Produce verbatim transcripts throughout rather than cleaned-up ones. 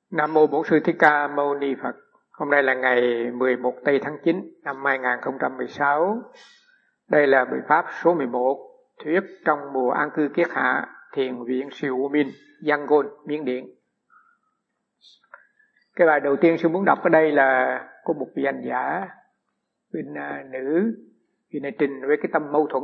Nam mô Bổn Sư Thích Ca Mâu Ni Phật. Hôm nay là ngày mười một tây tháng chín năm hai nghìn không trăm mười sáu. Đây là bài pháp số mười một, thuyết trong mùa an cư kiết hạ, thiền viện Siêu U Minh, Yangon, Miến Điện. Cái bài đầu tiên sư muốn đọc ở đây là của một vị hành giả bên uh, nữ, vị này trình với cái tâm mâu thuẫn.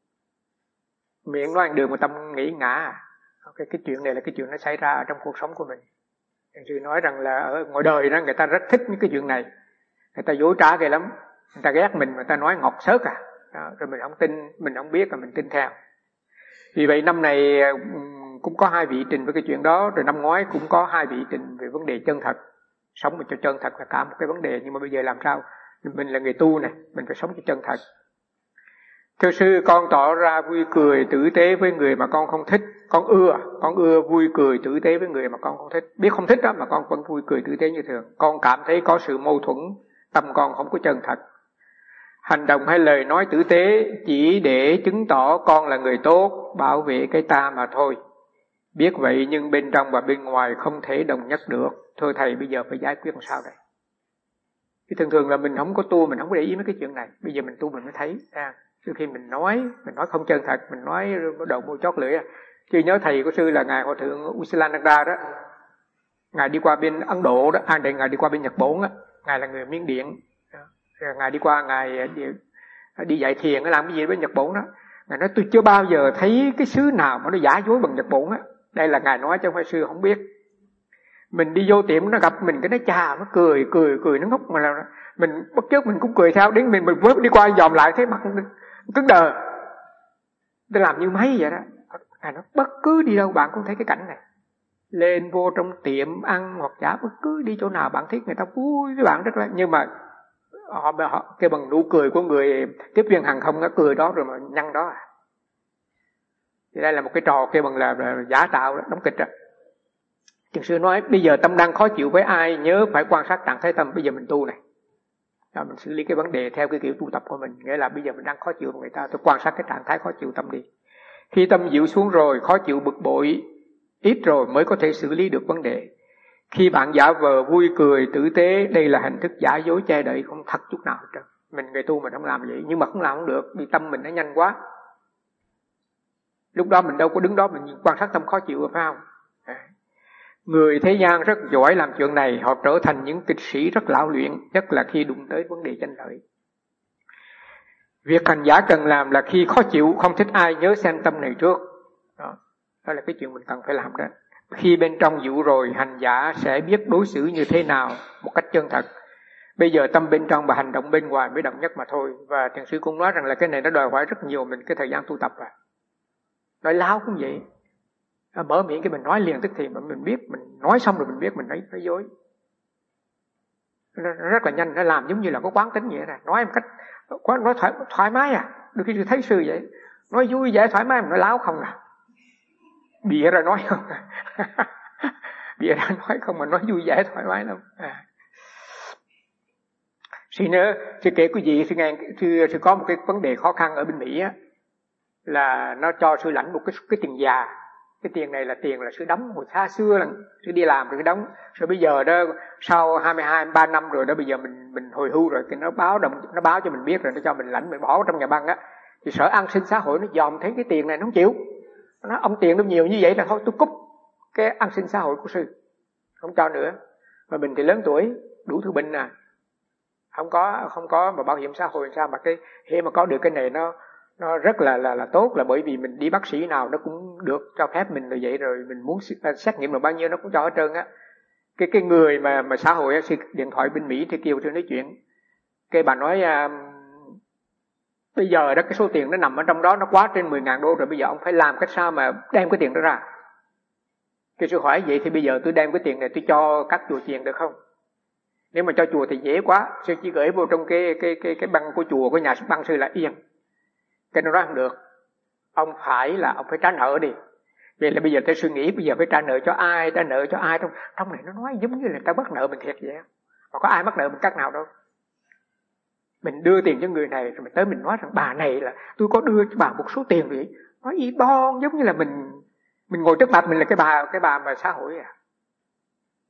Miệng nói ăn đường mà tâm nghĩ ngã. Cái, cái chuyện này là cái chuyện nó xảy ra trong cuộc sống của mình. Sư nói rằng là ở ngoài đời đó người ta rất thích những cái chuyện này, người ta dối trá ghê lắm, người ta ghét mình, người ta nói ngọt xớt à đó, rồi mình không tin, mình không biết, rồi mình tin theo. Vì vậy năm này cũng có hai vị trình với cái chuyện đó, rồi năm ngoái cũng có hai vị trình về vấn đề chân thật, sống mình cho chân thật là cả một cái vấn đề. Nhưng mà bây giờ làm sao? Mình là người tu này, mình phải sống cho chân thật. Thưa sư, con tỏ ra vui cười tử tế với người mà con không thích. Con ưa, con ưa vui cười tử tế với người mà con không thích. Biết không thích đó mà con vẫn vui cười tử tế như thường. Con cảm thấy có sự mâu thuẫn, tâm con không có chân thật. Hành động hay lời nói tử tế chỉ để chứng tỏ con là người tốt, bảo vệ cái ta mà thôi. Biết vậy nhưng bên trong và bên ngoài không thể đồng nhất được. Thưa thầy, bây giờ phải giải quyết làm sao đây? Thì thường thường là mình không có tu, mình không có để ý mấy cái chuyện này. Bây giờ mình tu mình mới thấy à. Trước khi mình nói, mình nói không chân thật, mình nói đầu môi chót lưỡi. Chứ nhớ thầy của sư là ngài Hòa thượng Usilananda đó, ngài đi qua bên Ấn Độ đó, à, ngài đi qua bên Nhật Bản á, ngài là người Miến Điện, rồi ngài đi qua ngài đi, đi dạy thiền, làm cái gì bên Nhật Bản đó, ngài nói tôi chưa bao giờ thấy cái xứ nào mà nó giả dối bằng Nhật Bản á. Đây là ngài nói chứ không phải sư không biết. Mình đi vô tiệm nó gặp mình cái nó chà, nó cười cười cười nó ngốc mà là mình bất chợt mình cũng cười theo, đến mình mình vớt đi qua dòm lại thấy mặt cứng đờ. Tôi làm như máy vậy đó. À, nó bất cứ đi đâu bạn cũng thấy cái cảnh này. Lên vô trong tiệm ăn hoặc giả bất cứ đi chỗ nào bạn thấy người ta vui với bạn rất là. Nhưng mà họ, họ cái bằng nụ cười của người tiếp viên hàng không nó cười đó rồi mà nhăn đó à. Thì đây là một cái trò kia bằng là, là giả tạo đó, đóng kịch đó. Thiền sư nói bây giờ tâm đang khó chịu với ai nhớ phải quan sát trạng thái tâm. Bây giờ mình tu này, đó, mình xử lý cái vấn đề theo cái kiểu tu tập của mình. Nghĩa là bây giờ mình đang khó chịu với người ta, tôi quan sát cái trạng thái khó chịu tâm đi. Khi tâm dịu xuống rồi, khó chịu bực bội ít rồi mới có thể xử lý được vấn đề. Khi bạn giả vờ vui cười tử tế, đây là hình thức giả dối che đậy, không thật chút nào hết trơn. Mình người tu mình không làm vậy, nhưng mà không làm không được, vì tâm mình nó nhanh quá. Lúc đó mình đâu có đứng đó mình quan sát tâm khó chịu phải không? Người thế gian rất giỏi làm chuyện này, họ trở thành những kịch sĩ rất lão luyện, nhất là khi đụng tới vấn đề tranh lợi. Việc hành giả cần làm là khi khó chịu, không thích ai nhớ xem tâm này trước. Đó, đó là cái chuyện mình cần phải làm đó. Khi bên trong dịu rồi, hành giả sẽ biết đối xử như thế nào một cách chân thật. Bây giờ tâm bên trong và hành động bên ngoài mới đồng nhất mà thôi. Và thiền sư cũng nói rằng là cái này nó đòi hỏi rất nhiều mình cái thời gian tu tập à. Nói láo cũng vậy. Mở miệng cái mình nói liền tức thì mà mình biết, mình nói xong rồi mình biết mình nói, nói dối. Nó rất là nhanh, nó làm giống như là có quán tính vậy này. Nói một cách nói thoải, thoải mái à. Đôi khi tôi thấy sư vậy, nói vui vẻ thoải mái mà nói láo không à. Bịa ra nói không à. Bịa ra nói không mà nói vui vẻ thoải mái lắm à. Sư nhớ, sư kể quý vị, sư nghe, sư, sư có một cái vấn đề khó khăn ở bên Mỹ á, là nó cho sư lãnh một cái, cái tiền già. Cái tiền này là tiền là sư đóng hồi xa xưa là sư đi làm rồi sư đóng. Rồi bây giờ đó sau hai mươi hai, hai mươi ba năm rồi đó, bây giờ mình mình hồi hưu rồi, cái nó báo đồng nó báo cho mình biết rồi, nó cho mình lãnh, mình bỏ trong nhà băng á. Thì Sở An sinh xã hội nó dòm thấy cái tiền này nó không chịu. Nó nói ông tiền nó nhiều như vậy là thôi tôi cúp cái an sinh xã hội của sư, không cho nữa. Mà mình thì lớn tuổi, đủ thứ bệnh à, không có không có mà bảo hiểm xã hội sao mà cái khi mà có được cái này nó nó rất là là là tốt, là bởi vì mình đi bác sĩ nào nó cũng được cho phép mình rồi vậy, rồi mình muốn xét nghiệm được bao nhiêu nó cũng cho hết trơn á. Cái cái người mà mà xã hội á, điện thoại bên Mỹ thì kêu tôi nói chuyện, cái bà nói à, bây giờ đó cái số tiền nó nằm ở trong đó nó quá trên mười ngàn đô rồi, bây giờ ông phải làm cách sao mà đem cái tiền đó ra. Cái sư hỏi vậy thì bây giờ tôi đem cái tiền này tôi cho các chùa chiền được không? Nếu mà cho chùa thì dễ quá, sư chỉ gửi vô trong cái cái cái cái băng của chùa, của nhà băng sư là yên. Cái nó nói không được, ông phải là ông phải trả nợ đi. Vậy là bây giờ tôi suy nghĩ bây giờ phải trả nợ cho ai, trả nợ cho ai, trong trong này nó nói giống như là ta bắt nợ mình thiệt vậy. Mà có ai bắt nợ mình cách nào đâu. Mình đưa tiền cho người này rồi mình tới mình nói rằng bà này là tôi có đưa cho bà một số tiền vậy, nói y bon giống như là mình mình ngồi trước mặt mình là cái bà cái bà mà xã hội à.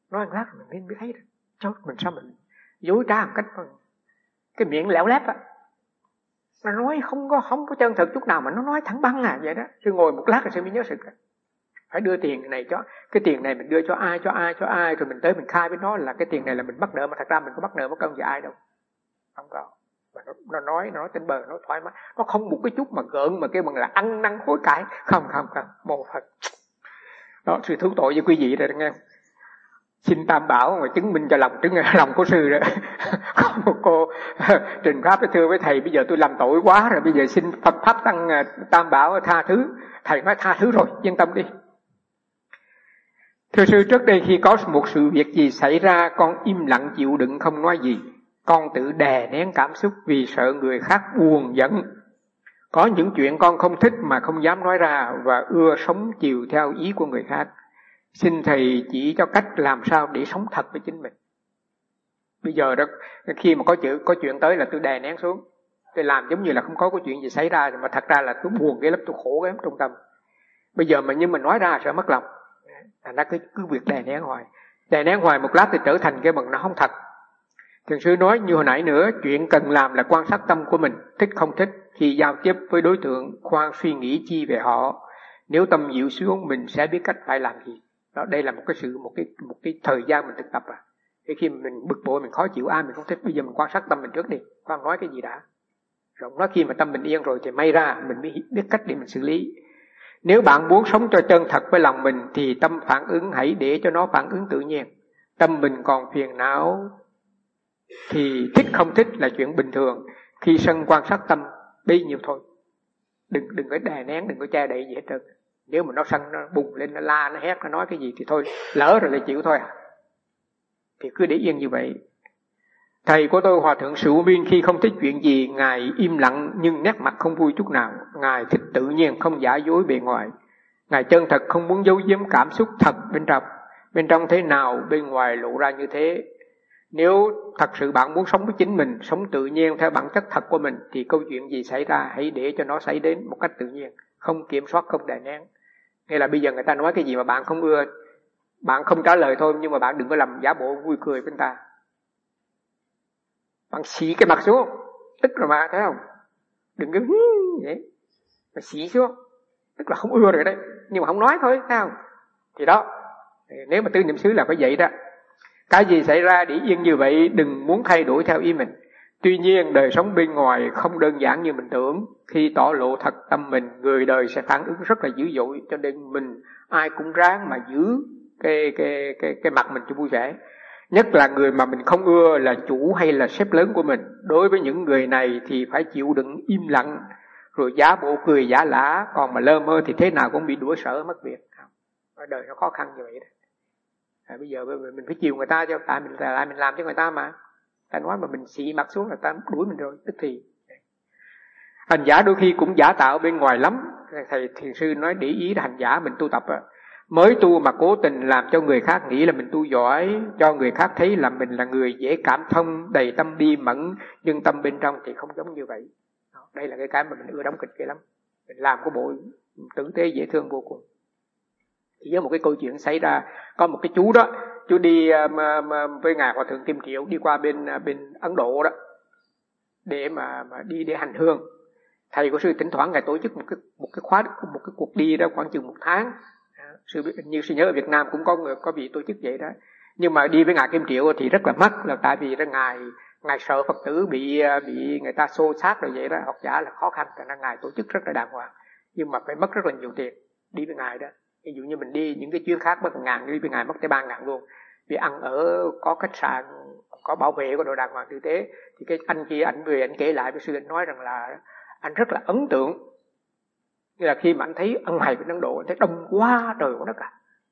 Nói một lát rồi mình mới thấy cháu mình sao mình dối trá một cách cái miệng lẻo lép á, nó nói không có không có chân thực chút nào mà nó nói thẳng băng à vậy đó. Sư ngồi một lát rồi sư mới nhớ sự phải đưa tiền này cho cái tiền này mình đưa cho ai cho ai cho ai rồi mình tới mình khai với nó là cái tiền này là mình mắc nợ, mà thật ra mình có mắc nợ mất công gì ai đâu, không có. Mà nó, nó nói nó nói trên bờ nó thoải mái, nó không một cái chút mà gợn mà kêu bằng là ăn năn hối cải, không không không một Phật. Đó, sự thú tội với quý vị rồi nghe. Xin Tam Bảo mà chứng minh cho lòng chứng lòng của sư rồi. Có một cô trình pháp thưa với thầy, bây giờ tôi làm tội quá rồi, bây giờ xin Phật pháp tăng Tam Bảo tha thứ. Thầy nói tha thứ rồi, yên tâm đi. Thưa sư, trước đây khi có một sự việc gì xảy ra, con im lặng chịu đựng không nói gì. Con tự đè nén cảm xúc vì sợ người khác buồn giận. Có những chuyện con không thích mà không dám nói ra và ưa sống chiều theo ý của người khác. Xin thầy chỉ cho cách làm sao để sống thật với chính mình. Bây giờ đó, khi mà có chuyện, có chuyện tới là tôi đè nén xuống. Tôi làm giống như là không có cái chuyện gì xảy ra, mà thật ra là tôi buồn cái lắm, tôi khổ cái lắm trong tâm. Bây giờ mà nhưng mình nói ra sẽ mất lòng. Thành ra cứ, cứ việc đè nén hoài. Đè nén hoài một lát thì trở thành cái bằng nó không thật. Thiền sư nói như hồi nãy nữa, chuyện cần làm là quan sát tâm của mình, thích không thích. Khi giao tiếp với đối tượng, khoan suy nghĩ chi về họ. Nếu tâm dịu xuống, mình sẽ biết cách phải làm gì. Đó, đây là một cái sự một cái một cái thời gian mình thực tập à. Thì khi mình bực bội, mình khó chịu ai mình không thích, bây giờ mình quan sát tâm mình trước đi, khoan nói cái gì đã. Rồi nói khi mà tâm mình yên rồi thì may ra mình mới biết cách để mình xử lý. Nếu bạn muốn sống cho chân thật với lòng mình thì tâm phản ứng hãy để cho nó phản ứng tự nhiên. Tâm mình còn phiền não thì thích không thích là chuyện bình thường. Khi sân quan sát tâm bấy nhiêu thôi. Đừng đừng có đè nén, đừng có che đậy gì hết trơn. Nếu mà nó sân nó bùng lên, nó la, nó hét, nó nói cái gì thì thôi, lỡ rồi lại chịu thôi à. Thì cứ để yên như vậy. Thầy của tôi Hòa Thượng Sự Miên khi không thích chuyện gì, Ngài im lặng nhưng nét mặt không vui chút nào. Ngài thích tự nhiên, không giả dối bề ngoài. Ngài chân thật, không muốn giấu giếm cảm xúc thật bên trong. Bên trong thế nào, bên ngoài lộ ra như thế. Nếu thật sự bạn muốn sống với chính mình, sống tự nhiên theo bản chất thật của mình, thì câu chuyện gì xảy ra hãy để cho nó xảy đến một cách tự nhiên, không kiểm soát, không đè nén. Nghĩa là bây giờ người ta nói cái gì mà bạn không ưa, bạn không trả lời thôi, nhưng mà bạn đừng có làm giả bộ vui cười với người ta. Bạn xỉ cái mặt xuống, tức rồi mà, thấy không? Đừng có vậy, mà xỉ xuống, tức là không ưa rồi đấy, nhưng mà không nói thôi, thấy không? Thì đó, nếu mà tư niệm xứ là phải vậy đó. Cái gì xảy ra để yên như vậy, đừng muốn thay đổi theo ý mình. Tuy nhiên đời sống bên ngoài không đơn giản như mình tưởng. Khi tỏ lộ thật tâm mình, người đời sẽ phản ứng rất là dữ dội. Cho nên mình ai cũng ráng mà giữ cái, cái, cái, cái mặt mình cho vui vẻ. Nhất là người mà mình không ưa là chủ hay là sếp lớn của mình. Đối với những người này thì phải chịu đựng im lặng, rồi giả bộ cười giả lả. Còn mà lơ mơ thì thế nào cũng bị đuổi sở mất việc. Đời nó khó khăn như vậy đó. À, bây giờ mình phải chiều người ta cho, tại mình lại mình làm cho người ta mà. Ta nói mà mình xị mặt xuống là ta đuổi mình rồi, tức thì. Hành giả đôi khi cũng giả tạo bên ngoài lắm. Thầy thiền sư nói để ý là hành giả mình tu tập á, mới tu mà cố tình làm cho người khác nghĩ là mình tu giỏi, cho người khác thấy là mình là người dễ cảm thông, đầy tâm bi mẫn, nhưng tâm bên trong thì không giống như vậy. Đây là cái cái mà mình ưa đóng kịch kia lắm. Mình làm cái bộ tử tế dễ thương vô cùng. Chỉ với một cái câu chuyện xảy ra, có một cái chú đó, chú đi mà, mà, với ngài Hòa Thượng Kim Triệu đi qua bên bên Ấn Độ đó, để mà, mà đi để hành hương. Thầy của sư thỉnh thoảng ngài tổ chức một cái một cái khóa một cái cuộc đi đó khoảng chừng một tháng. Sư như sư nhớ ở Việt Nam cũng có người có bị tổ chức vậy đó. Nhưng mà đi với ngài Kim Triệu thì rất là mắc, là tại vì đó ngài ngài sợ Phật tử bị bị người ta xô xát rồi vậy đó, học giả là khó khăn, nên ngài tổ chức rất là đàng hoàng. Nhưng mà phải mất rất là nhiều tiền đi với ngài đó. Ví dụ như mình đi những cái chuyến khác mất một ngàn, đi với ngài mất tới ba ngàn luôn. Vì ăn ở có khách sạn, có bảo vệ, có đồ đàng hoàng tử tế. Thì cái anh kia anh về anh kể lại với sư, anh nói rằng là anh rất là ấn tượng. Như là khi mà anh thấy ăn mày bên Ấn Độ, anh thấy đông quá trời quá đất cả.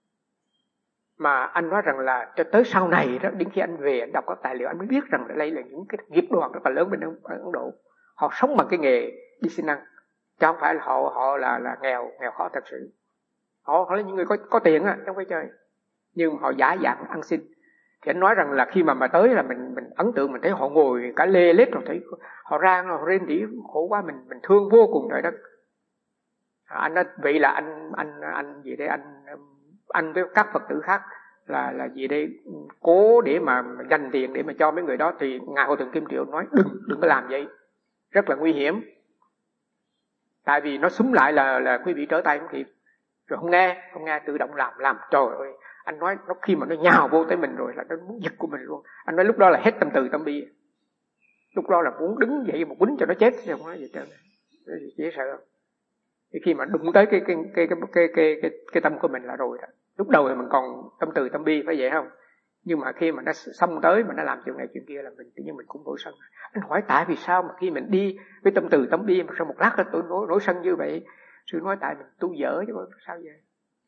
Mà anh nói rằng là cho tới sau này đó, đến khi anh về anh đọc các tài liệu anh mới biết rằng đây là những cái nghiệp đoàn rất là lớn bên Ấn Độ. Họ sống bằng cái nghề đi xin ăn, chứ không phải là họ họ là là nghèo nghèo khó thật sự. Họ, họ là những người có có tiền á, không phải chơi. Nhưng họ giả dạng ăn xin. Thì anh nói rằng là khi mà mà tới là mình mình ấn tượng, mình thấy họ ngồi cả lê lết rồi, thấy họ rang họ rên rỉ khổ quá, mình mình thương vô cùng trời đất. Anh nói vậy là anh anh anh gì đấy anh anh với các Phật tử khác là là gì đây, cố để mà dành tiền để mà cho mấy người đó, thì Ngài Hòa Thượng Kim Triệu nói đừng đừng có làm vậy, rất là nguy hiểm. Tại vì nó súng lại là là quý vị trở tay không kịp. Rồi không nghe, không nghe tự động làm làm trời ơi, anh nói nó khi mà nó nhào vô tới mình rồi là nó muốn giật của mình luôn. Anh nói lúc đó là hết tâm từ tâm bi, lúc đó là muốn đứng dậy một quýnh cho nó chết, chứ không nói gì trơn. Dễ sợ không? Thì khi mà đụng tới cái cái cái cái cái cái cái, cái tâm của mình là rồi đó. Lúc đầu thì mình còn tâm từ tâm bi, phải vậy không? Nhưng mà khi mà nó xông tới mà nó làm chuyện này chuyện kia là mình tự nhiên mình cũng nổi sân. Anh hỏi tại vì sao mà khi mình đi với tâm từ tâm bi mà sau một lát là tôi nổi, nổi sân như vậy? Sư nói tại mình tu dở chứ sao vậy?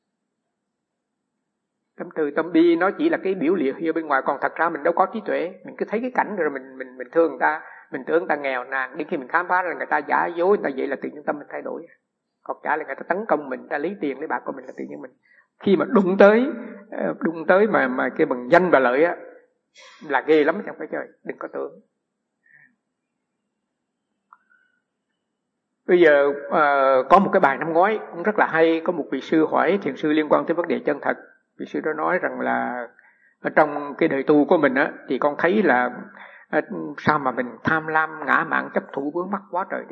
Tâm từ tâm bi nó chỉ là cái biểu liệu hier bên ngoài, còn thật ra mình đâu có trí tuệ. Mình cứ thấy cái cảnh rồi mình mình mình thương người ta, mình tưởng người ta nghèo nàn, đến khi mình khám phá ra người ta giả dối, người ta vậy là tự nhiên tâm mình thay đổi. Còn trả là người ta tấn công mình, người ta lấy tiền lấy bạc của mình là tự nhiên mình khi mà đụng tới đụng tới mà mà cái bằng danh và lợi á là ghê lắm, chẳng phải chơi, đừng có tưởng. Bây giờ uh, có một cái bài năm ngoái cũng rất là hay, có một vị sư hỏi thiền sư liên quan tới vấn đề chân thật. Vị sư đó nói rằng là ở trong cái đời tu của mình á thì con thấy là uh, sao mà mình tham lam ngã mạn chấp thủ vướng mắc quá trời đi.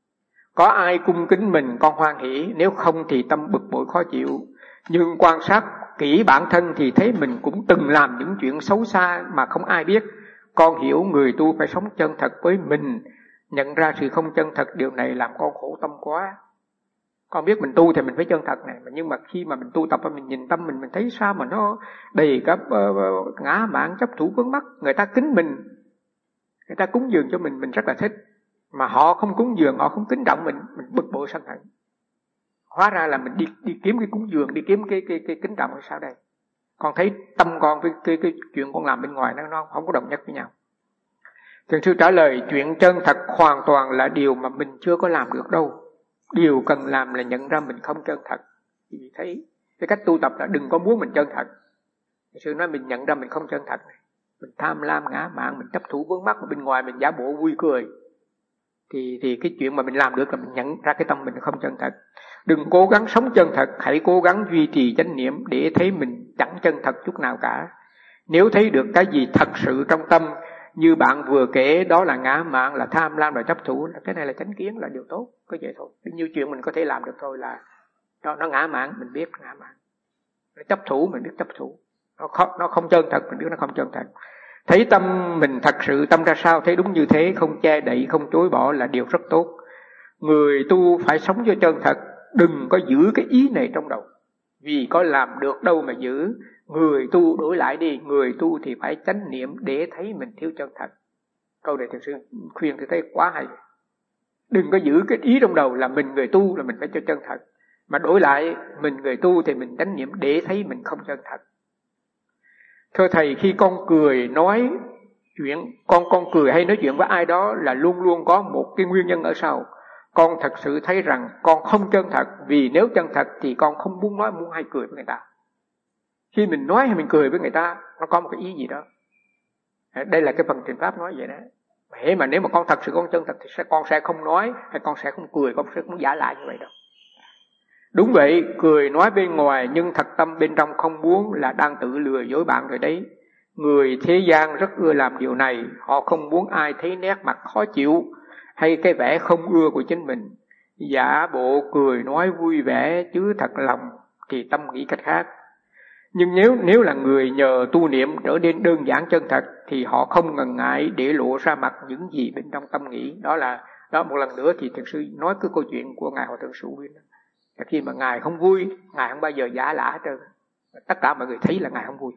Có ai cung kính mình con hoan hỷ, nếu không thì tâm bực bội khó chịu. Nhưng quan sát kỹ bản thân thì thấy mình cũng từng làm những chuyện xấu xa mà không ai biết. Con hiểu người tu phải sống chân thật với mình, nhận ra sự không chân thật, điều này làm con khổ tâm quá. Con biết mình tu thì mình phải chân thật này, nhưng mà khi mà mình tu tập mình nhìn tâm mình, mình thấy sao mà nó đầy cả uh, ngã mạn chấp thủ vướng mắc. Người ta kính mình, người ta cúng dường cho mình, mình rất là thích. Mà họ không cúng dường, họ không kính trọng mình, mình bực bội sân hận. Hóa ra là mình đi đi kiếm cái cúng dường, đi kiếm cái cái cái kính trọng hay sao đây? Con thấy tâm con với cái cái chuyện con làm bên ngoài nó nó không có đồng nhất với nhau. Thiền sư trả lời chuyện chân thật hoàn toàn là điều mà mình chưa có làm được đâu. Điều cần làm là nhận ra mình không chân thật. Vì thấy cái cách tu tập là đừng có muốn mình chân thật. Thiền sư nói mình nhận ra mình không chân thật này. Mình tham lam ngã mạn, mình chấp thủ vướng mắc, mà bên ngoài mình giả bộ vui cười. Thì, thì cái chuyện mà mình làm được là mình nhận ra cái tâm mình không chân thật. Đừng cố gắng sống chân thật, hãy cố gắng duy trì chánh niệm để thấy mình chẳng chân thật chút nào cả. Nếu thấy được cái gì thật sự trong tâm, như bạn vừa kể đó là ngã mạn, là tham lam, là chấp thủ, cái này là chánh kiến, là điều tốt, có vậy thôi. Nhiều chuyện mình có thể làm được thôi là nó, nó ngã mạn, mình biết ngã mạn. Nó chấp thủ, mình biết chấp thủ. Nó không, nó không chân thật, mình biết nó không chân thật. Thấy tâm mình thật sự tâm ra sao, thấy đúng như thế, không che đậy, không chối bỏ là điều rất tốt. Người tu phải sống cho chân thật, đừng có giữ cái ý này trong đầu. Vì có làm được đâu mà giữ. Người tu đổi lại đi, người tu thì phải chánh niệm để thấy mình thiếu chân thật. Câu này thiền sư khuyên tôi thấy quá hay. Đừng có giữ cái ý trong đầu là mình người tu là mình phải cho chân thật. Mà đổi lại, mình người tu thì mình chánh niệm để thấy mình không chân thật. Thưa thầy, khi con cười nói chuyện, con con cười hay nói chuyện với ai đó là luôn luôn có một cái nguyên nhân ở sau. Con thật sự thấy rằng con không chân thật, vì nếu chân thật thì con không muốn nói, muốn hay cười với người ta. Khi mình nói hay mình cười với người ta, nó có một cái ý gì đó. Đây là cái phần thiền pháp nói vậy đó. Hễ mà nếu mà con thật sự con chân thật thì sẽ, con sẽ không nói, hay con sẽ không cười, con sẽ không giả lại như vậy đâu. Đúng vậy, cười nói bên ngoài nhưng thật tâm bên trong không muốn là đang tự lừa dối bạn rồi đấy. Người thế gian rất ưa làm điều này, họ không muốn ai thấy nét mặt khó chịu hay cái vẻ không ưa của chính mình. Giả bộ cười nói vui vẻ chứ thật lòng thì tâm nghĩ cách khác. Nhưng nếu nếu là người nhờ tu niệm trở nên đơn giản chân thật thì họ không ngần ngại để lộ ra mặt những gì bên trong tâm nghĩ. Đó là đó một lần nữa thì thiền sư nói cái câu chuyện của ngài Hòa Thượng Sụ Huynh. Khi mà ngài không vui, ngài không bao giờ giả lả hết trơn. Tất cả mọi người thấy là ngài không vui.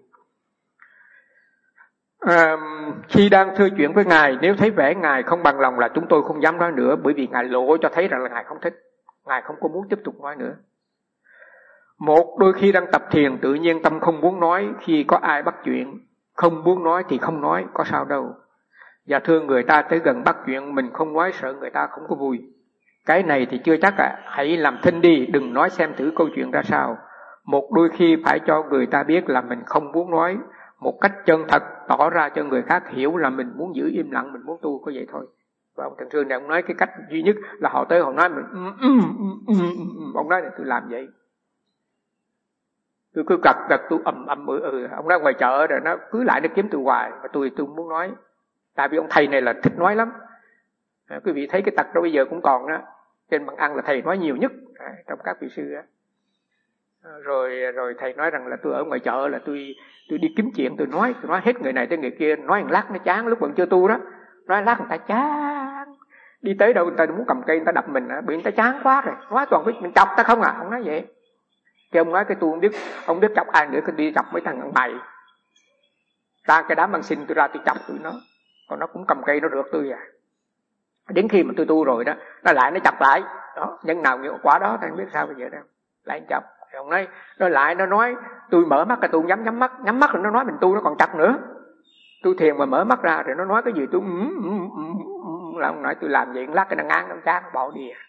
À, khi đang thưa chuyện với ngài, nếu thấy vẻ ngài không bằng lòng là chúng tôi không dám nói nữa, bởi vì ngài lộ cho thấy rằng là ngài không thích, ngài không có muốn tiếp tục nói nữa. Một đôi khi đang tập thiền tự nhiên tâm không muốn nói, khi có ai bắt chuyện, không muốn nói thì không nói, có sao đâu. Và thương người ta tới gần bắt chuyện mình không nói sợ người ta không có vui. Cái này thì chưa chắc ạ, à. Hãy làm thinh đi, đừng nói xem thử câu chuyện ra sao. Một đôi khi phải cho người ta biết là mình không muốn nói, một cách chân thật tỏ ra cho người khác hiểu là mình muốn giữ im lặng, mình muốn tu, có vậy thôi. Và ông Thượng Sư này ông nói cái cách duy nhất là họ tới họ nói mình, ông nói này tôi làm vậy. Tôi cứ gật gật tôi ầm ầm ừ, ừ. Ông ra ngoài chợ rồi nó cứ lại nó kiếm tôi hoài, mà tôi tôi muốn nói, tại vì ông thầy này là thích nói lắm. À, quý vị thấy cái tật đó bây giờ cũng còn đó, trên bàn ăn là thầy nói nhiều nhất à, trong các vị sư đó. À, rồi rồi thầy nói rằng là tôi ở ngoài chợ là tôi tôi đi kiếm chuyện, tôi nói tôi nói hết người này tới người kia, nói một lát nó chán, lúc còn chưa tu đó nói lát người ta chán, đi tới đâu người ta muốn cầm cây người ta đập mình, bị người ta chán quá rồi, nói toàn biết mình chọc ta không à. Ông nói vậy, cái ông nói cái tôi không biết, ông biết chọc ai nữa, cứ đi chọc mấy thằng ăn mày, ra cái đám ăn xin tôi ra tôi chọc tụi nó, còn nó cũng cầm cây nó rượt tôi à. Đến khi mà tôi tu rồi đó, nó lại nó chọc lại đó, nhân nào nghiệp quả đó, ta không biết sao bây giờ đâu, lại chọc. Thì ông nói nó lại nó nói tôi mở mắt là tôi nhắm nhắm mắt, nhắm mắt rồi nó nói mình tu nó còn chọc nữa. Tôi thiền mà mở mắt ra rồi nó nói cái gì tôi là ông nói tôi làm vậy lát cái nó ngang nó chán nó bỏ đi à.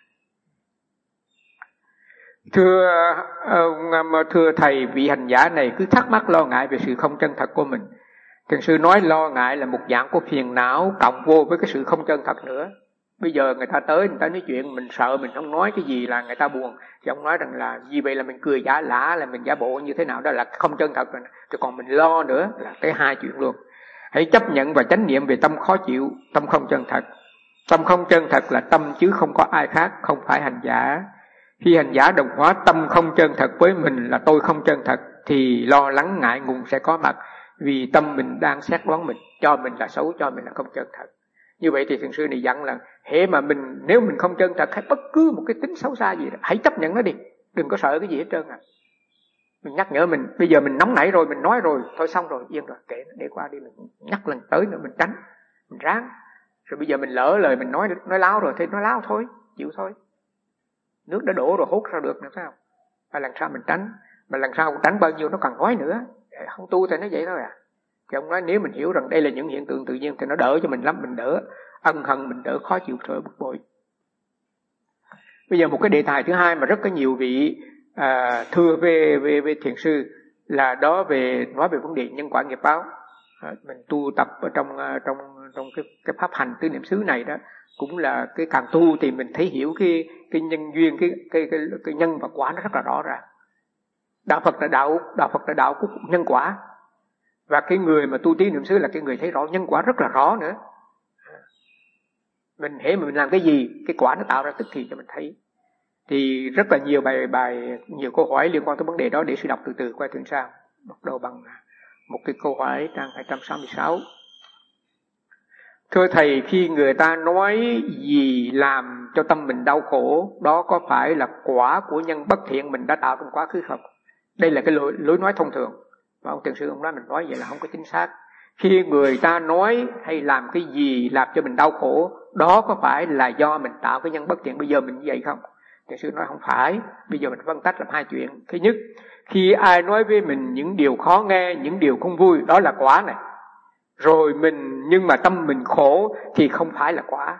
Thưa thưa thầy, vị hành giả này cứ thắc mắc lo ngại về sự không chân thật của mình. Thiền sư nói lo ngại là một dạng của phiền não cộng vô với cái sự không chân thật nữa. Bây giờ người ta tới người ta nói chuyện mình sợ mình không nói cái gì là người ta buồn, thì ông nói rằng là vì vậy là mình cười giả lả, là mình giả bộ như thế nào đó là không chân thật rồi. Rồi còn mình lo nữa là cái hai chuyện luôn. Hãy chấp nhận và chánh niệm về tâm khó chịu, tâm không chân thật. Tâm không chân thật là tâm chứ không có ai khác, không phải hành giả. Khi hành giả đồng hóa tâm không chân thật với mình là tôi không chân thật, thì lo lắng ngại ngùng sẽ có mặt, vì tâm mình đang xét đoán mình, cho mình là xấu, cho mình là không chân thật. Như vậy thì thiền sư này dặn là hễ mà mình, nếu mình không chân thật hay bất cứ một cái tính xấu xa gì đó, hãy chấp nhận nó đi, đừng có sợ cái gì hết trơn à. Mình nhắc nhở mình, bây giờ mình nóng nảy rồi, mình nói rồi, thôi xong rồi, yên rồi, kệ nó, để qua đi, mình nhắc lần tới nữa mình tránh, mình ráng. Rồi bây giờ mình lỡ lời mình nói nói láo rồi thì nói láo thôi, chịu thôi. Nước đã đổ rồi hốt ra được nữa sao? Mà lần sau mình tránh, mà lần sau tránh bao nhiêu nó càng nói nữa. Không tu thì nó vậy thôi à. Thì ông nói nếu mình hiểu rằng đây là những hiện tượng tự nhiên thì nó đỡ cho mình lắm, mình đỡ ân hận, mình đỡ khó chịu, đỡ bực bội. Bây giờ một cái đề tài thứ hai mà rất có nhiều vị à, thưa về, về, về thiền sư là đó về nói về vấn đề nhân quả nghiệp báo. À, mình tu tập ở trong trong trong cái cái pháp hành tứ niệm xứ này đó, cũng là cái càng tu thì mình thấy hiểu cái cái nhân duyên, cái cái cái, cái nhân và quả nó rất là rõ ràng. Đạo Phật là đạo đạo Phật là đạo của nhân quả, và cái người mà tu tứ niệm xứ là cái người thấy rõ nhân quả rất là rõ nữa. Mình hễ mà mình làm cái gì, cái quả nó tạo ra tức thì cho mình thấy. Thì rất là nhiều bài bài nhiều câu hỏi liên quan tới vấn đề đó, để sư đọc từ từ qua thường sau. Bắt đầu bằng một cái câu hỏi trang hai trăm sáu mươi sáu. Thưa thầy, khi người ta nói gì làm cho tâm mình đau khổ, đó có phải là quả của nhân bất thiện mình đã tạo trong quá khứ không? Đây là cái lối, lối nói thông thường. Và ông thiền sư ông nói mình nói vậy là không có chính xác. Khi người ta nói hay làm cái gì làm cho mình đau khổ, đó có phải là do mình tạo cái nhân bất thiện bây giờ mình như vậy không? Thiền sư nói không phải. Bây giờ mình phân tách làm hai chuyện. Thứ nhất, khi ai nói với mình những điều khó nghe, những điều không vui, đó là quả này. Rồi mình, nhưng mà tâm mình khổ thì không phải là quả.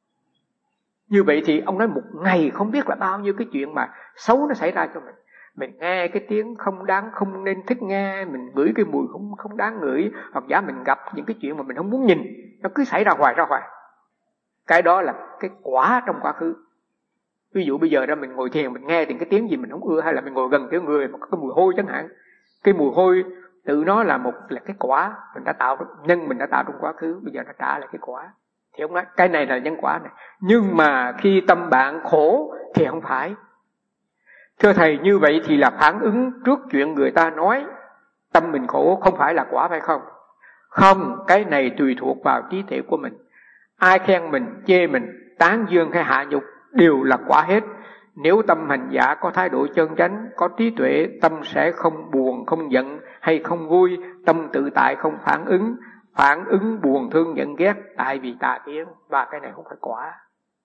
Như vậy thì ông nói một ngày không biết là bao nhiêu cái chuyện mà xấu nó xảy ra cho mình. Mình nghe cái tiếng không đáng, không nên thích nghe, mình ngửi cái mùi không không đáng ngửi, hoặc giả mình gặp những cái chuyện mà mình không muốn nhìn, nó cứ xảy ra hoài ra hoài. Cái đó là cái quả trong quá khứ. Ví dụ bây giờ ra mình ngồi thiền, mình nghe thì cái tiếng gì mình không ưa, hay là mình ngồi gần cái người mà có cái mùi hôi chẳng hạn. Cái mùi hôi tự nó là một là cái quả mình đã tạo, nhân mình đã tạo trong quá khứ, bây giờ nó trả lại cái quả. Thì ông nói cái này là nhân quả này. Nhưng mà khi tâm bạn khổ thì không phải. Thưa thầy, như vậy thì là phản ứng trước chuyện người ta nói tâm mình khổ không phải là quả phải không? Không, cái này tùy thuộc vào trí tuệ của mình. Ai khen mình, chê mình, tán dương hay hạ nhục đều là quả hết. Nếu tâm hành giả có thái độ chân chánh, có trí tuệ, tâm sẽ không buồn, không giận hay không vui, tâm tự tại không phản ứng, phản ứng buồn thương giận ghét tại vì tà kiến, và cái này không phải quả.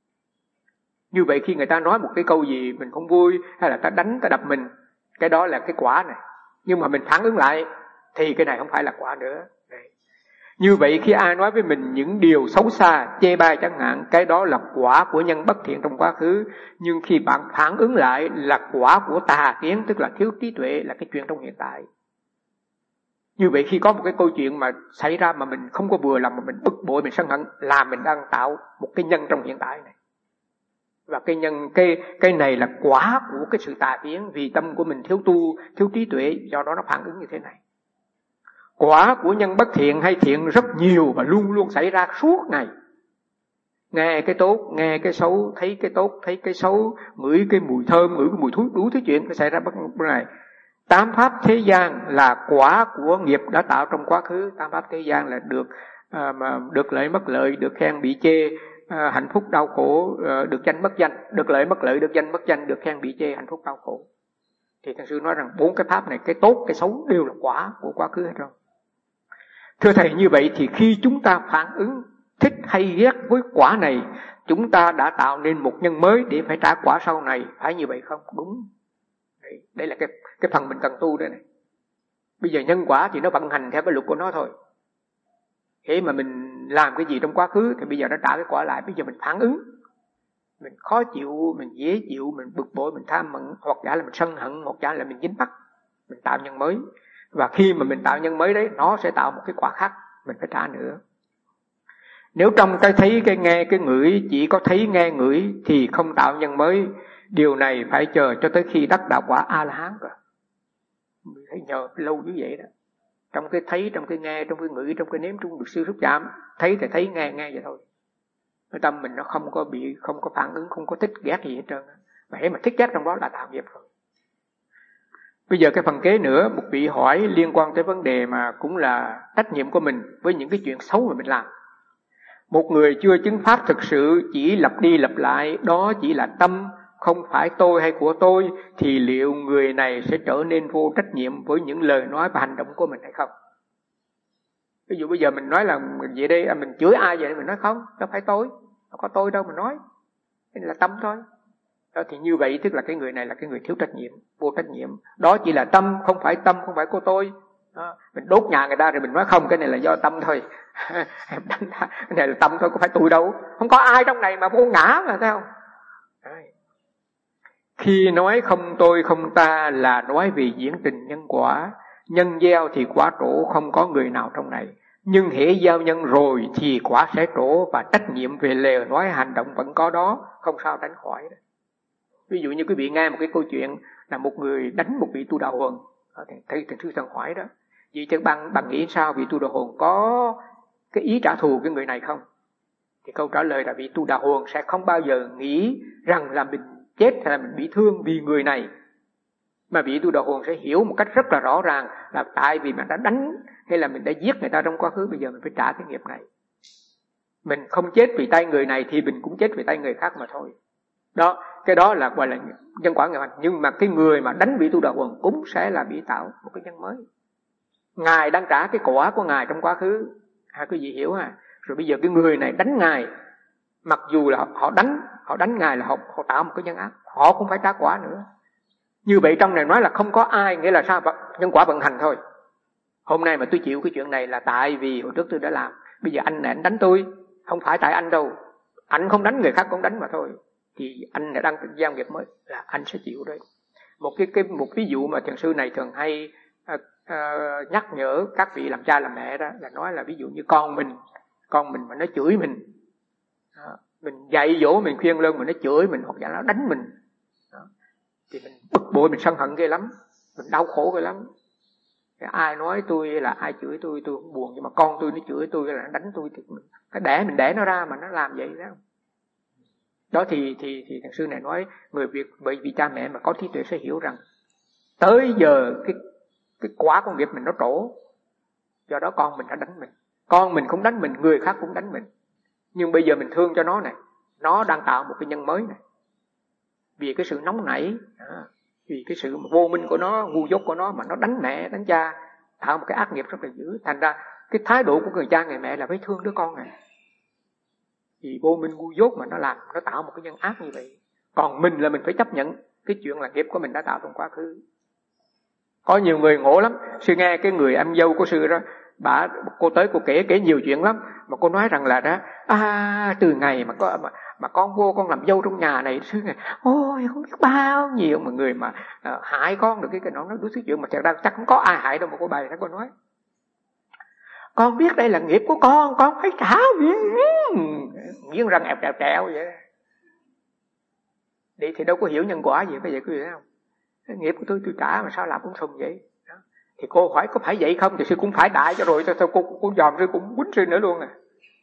Như vậy khi người ta nói một cái câu gì mình không vui, hay là ta đánh, ta đập mình, cái đó là cái quả này. Nhưng mà mình phản ứng lại thì cái này không phải là quả nữa. Đấy. Như vậy khi ai nói với mình những điều xấu xa, chê bai chẳng hạn, cái đó là quả của nhân bất thiện trong quá khứ. Nhưng khi bạn phản ứng lại là quả của tà kiến, tức là thiếu trí tuệ, là cái chuyện trong hiện tại. Như vậy khi có một cái câu chuyện mà xảy ra mà mình không có vừa lòng, mà mình bực bội, mình sân hận, là mình đang tạo một cái nhân trong hiện tại này. Và cái nhân cái cái này là quả của cái sự tà biến, vì tâm của mình thiếu tu, thiếu trí tuệ, do đó nó phản ứng như thế này. Quả của nhân bất thiện hay thiện rất nhiều và luôn luôn xảy ra suốt ngày. Nghe cái tốt, nghe cái xấu, thấy cái tốt, thấy cái xấu, ngửi cái mùi thơm, ngửi cái mùi thú, đủ thứ chuyện nó xảy ra bất này. Tám pháp thế gian là quả của nghiệp đã tạo trong quá khứ. Tám pháp thế gian là được à, mà được lợi mất lợi, được khen bị chê, à, hạnh phúc đau khổ, à, được danh mất danh, được lợi mất lợi, được danh mất danh, được khen bị chê, hạnh phúc đau khổ. Thì Thiền sư nói rằng bốn cái pháp này, cái tốt, cái xấu đều là quả của quá khứ hết rồi. Thưa thầy, như vậy thì khi chúng ta phản ứng thích hay ghét với quả này, chúng ta đã tạo nên một nhân mới để phải trả quả sau này, phải như vậy không? Đúng. Đây, đây là cái cái phần mình cần tu đây này. Bây giờ nhân quả thì nó vận hành theo cái luật của nó thôi. Thế mà mình làm cái gì trong quá khứ thì bây giờ nó trả cái quả lại. Bây giờ mình phản ứng, mình khó chịu, mình dễ chịu, mình bực bội, mình tham mẫn, hoặc giả là mình sân hận, hoặc giả là mình dính mắc, mình tạo nhân mới. Và khi mà mình tạo nhân mới đấy, nó sẽ tạo một cái quả khác, mình phải trả nữa. Nếu trong cái thấy, cái nghe, cái ngửi chỉ có thấy nghe ngửi thì không tạo nhân mới. Điều này phải chờ cho tới khi đắc đạo quả A-la-hán cơ. Mình thấy nhờ lâu như vậy đó. Trong cái thấy, trong cái nghe, trong cái ngửi, trong cái nếm, trong được siêu xúc chạm, thấy thì thấy, nghe nghe vậy thôi. Cái tâm mình nó không có bị, không có phản ứng, không có thích ghét gì hết trơn. Mà hễ mà thích ghét trong đó là tạo nghiệp rồi. Bây giờ cái phần kế nữa, một vị hỏi liên quan tới vấn đề mà cũng là trách nhiệm của mình với những cái chuyện xấu mà mình làm. Một người chưa chứng pháp thực sự chỉ lặp đi lặp lại, đó chỉ là tâm, không phải tôi hay của tôi, thì liệu người này sẽ trở nên vô trách nhiệm với những lời nói và hành động của mình hay không? Ví dụ bây giờ mình nói là vậy đây, mình chửi ai vậy, mình nói không, đâu phải tôi, đâu có tôi đâu mà nói, đây là tâm thôi. Đó, thì như vậy tức là cái người này là cái người thiếu trách nhiệm, vô trách nhiệm. Đó chỉ là tâm, không phải tâm, không phải của tôi. Đó, mình đốt nhà người ta rồi mình nói không, cái này là do tâm thôi. Em đánh ta, cái này là tâm thôi, có phải tôi đâu. Không có ai trong này mà vô ngã mà sao? Đấy. Khi nói không tôi không ta là nói về diễn trình nhân quả. Nhân gieo thì quả trổ, không có người nào trong này. Nhưng hễ gieo nhân rồi thì quả sẽ trổ, và trách nhiệm về lời nói hành động vẫn có đó, không sao tránh khỏi đó. Ví dụ như quý vị nghe một cái câu chuyện là một người đánh một vị tu đạo hồn, thầy Thiền sư thần hỏi đó, vậy chứ bạn, bạn nghĩ sao vị tu đạo hồn có cái ý trả thù cái người này không? Thì câu trả lời là vị tu đạo hồn sẽ không bao giờ nghĩ rằng là mình chết hay là mình bị thương vì người này, mà vị tu đạo hồn sẽ hiểu một cách rất là rõ ràng là tại vì mình đã đánh hay là mình đã giết người ta trong quá khứ, bây giờ mình phải trả cái nghiệp này. Mình không chết vì tay người này thì mình cũng chết vì tay người khác mà thôi. Đó, cái đó là gọi là nhân quả nghiệp hành. Nhưng mà cái người mà đánh vị tu đạo hồn cũng sẽ là bị tạo một cái nhân mới. Ngài đang trả cái quả của Ngài trong quá khứ, ha, quý vị hiểu ha. Rồi bây giờ cái người này đánh Ngài, mặc dù là họ đánh, họ đánh Ngài là họ, họ tạo một cái nhân ác, họ cũng phải trả quả nữa. Như vậy trong này nói là không có ai, nghĩa là sao? Nhân quả vận hành thôi. Hôm nay mà tôi chịu cái chuyện này là tại vì hồi trước tôi đã làm. Bây giờ anh này anh đánh tôi, không phải tại anh đâu. Anh không đánh, người khác cũng đánh mà thôi. Thì anh này đang gieo nghiệp mới là anh sẽ chịu đấy. Một cái, cái một ví dụ mà thiền sư này thường hay à, à, nhắc nhở các vị làm cha làm mẹ đó là nói là ví dụ như con mình, con mình mà nó chửi mình, à, mình dạy dỗ, mình khuyên lơn mà nó chửi mình hoặc giả nó đánh mình, đó, thì mình bực bội, mình sân hận ghê lắm, mình đau khổ ghê lắm. Cái ai nói tôi là ai chửi tôi tôi cũng buồn, nhưng mà con tôi nó chửi tôi là nó đánh tôi thì mình cái đẻ mình đẻ nó ra mà nó làm vậy đó. Đó thì thì thì thiền sư này nói người Việt bởi vì cha mẹ mà có trí tuệ sẽ hiểu rằng tới giờ cái cái quả của nghiệp mình nó trổ, do đó con mình đã đánh mình, con mình không đánh mình, người khác cũng đánh mình, nhưng bây giờ mình thương cho nó này, nó đang tạo một cái nhân mới này, vì cái sự nóng nảy, à, vì cái sự vô minh của nó, ngu dốt của nó mà nó đánh mẹ đánh cha, tạo một cái ác nghiệp rất là dữ. Thành ra cái thái độ của người cha người mẹ là phải thương đứa con này, vì vô minh ngu dốt mà nó làm, nó tạo một cái nhân ác như vậy. Còn mình là mình phải chấp nhận cái chuyện là nghiệp của mình đã tạo trong quá khứ. Có nhiều người ngộ lắm. Sư nghe cái người em dâu của sư đó, bà cô tới cô kể kể nhiều chuyện lắm, mà cô nói rằng là đó, à, từ ngày mà có mà, mà con vô con làm dâu trong nhà này, sư này, ôi không biết bao nhiêu mà người mà uh, hại con được cái cái nó nó đủ thứ chuyện, mà thật ra chắc không có ai hại đâu, mà cô bày nó cô nói. Con biết đây là nghiệp của con, con phải trả. Nghiến răng ẹp ẹp trẹo vậy. Đi thì đâu có hiểu nhân quả gì, có vậy quý vị thấy không? Nghiệp của tôi tôi trả mà sao làm cũng xong vậy. Đó. Thì cô hỏi có phải vậy không? Thì sư cũng phải đại cho rồi, sao cô, cô, cô dòm sư cũng quýnh sư nữa luôn à.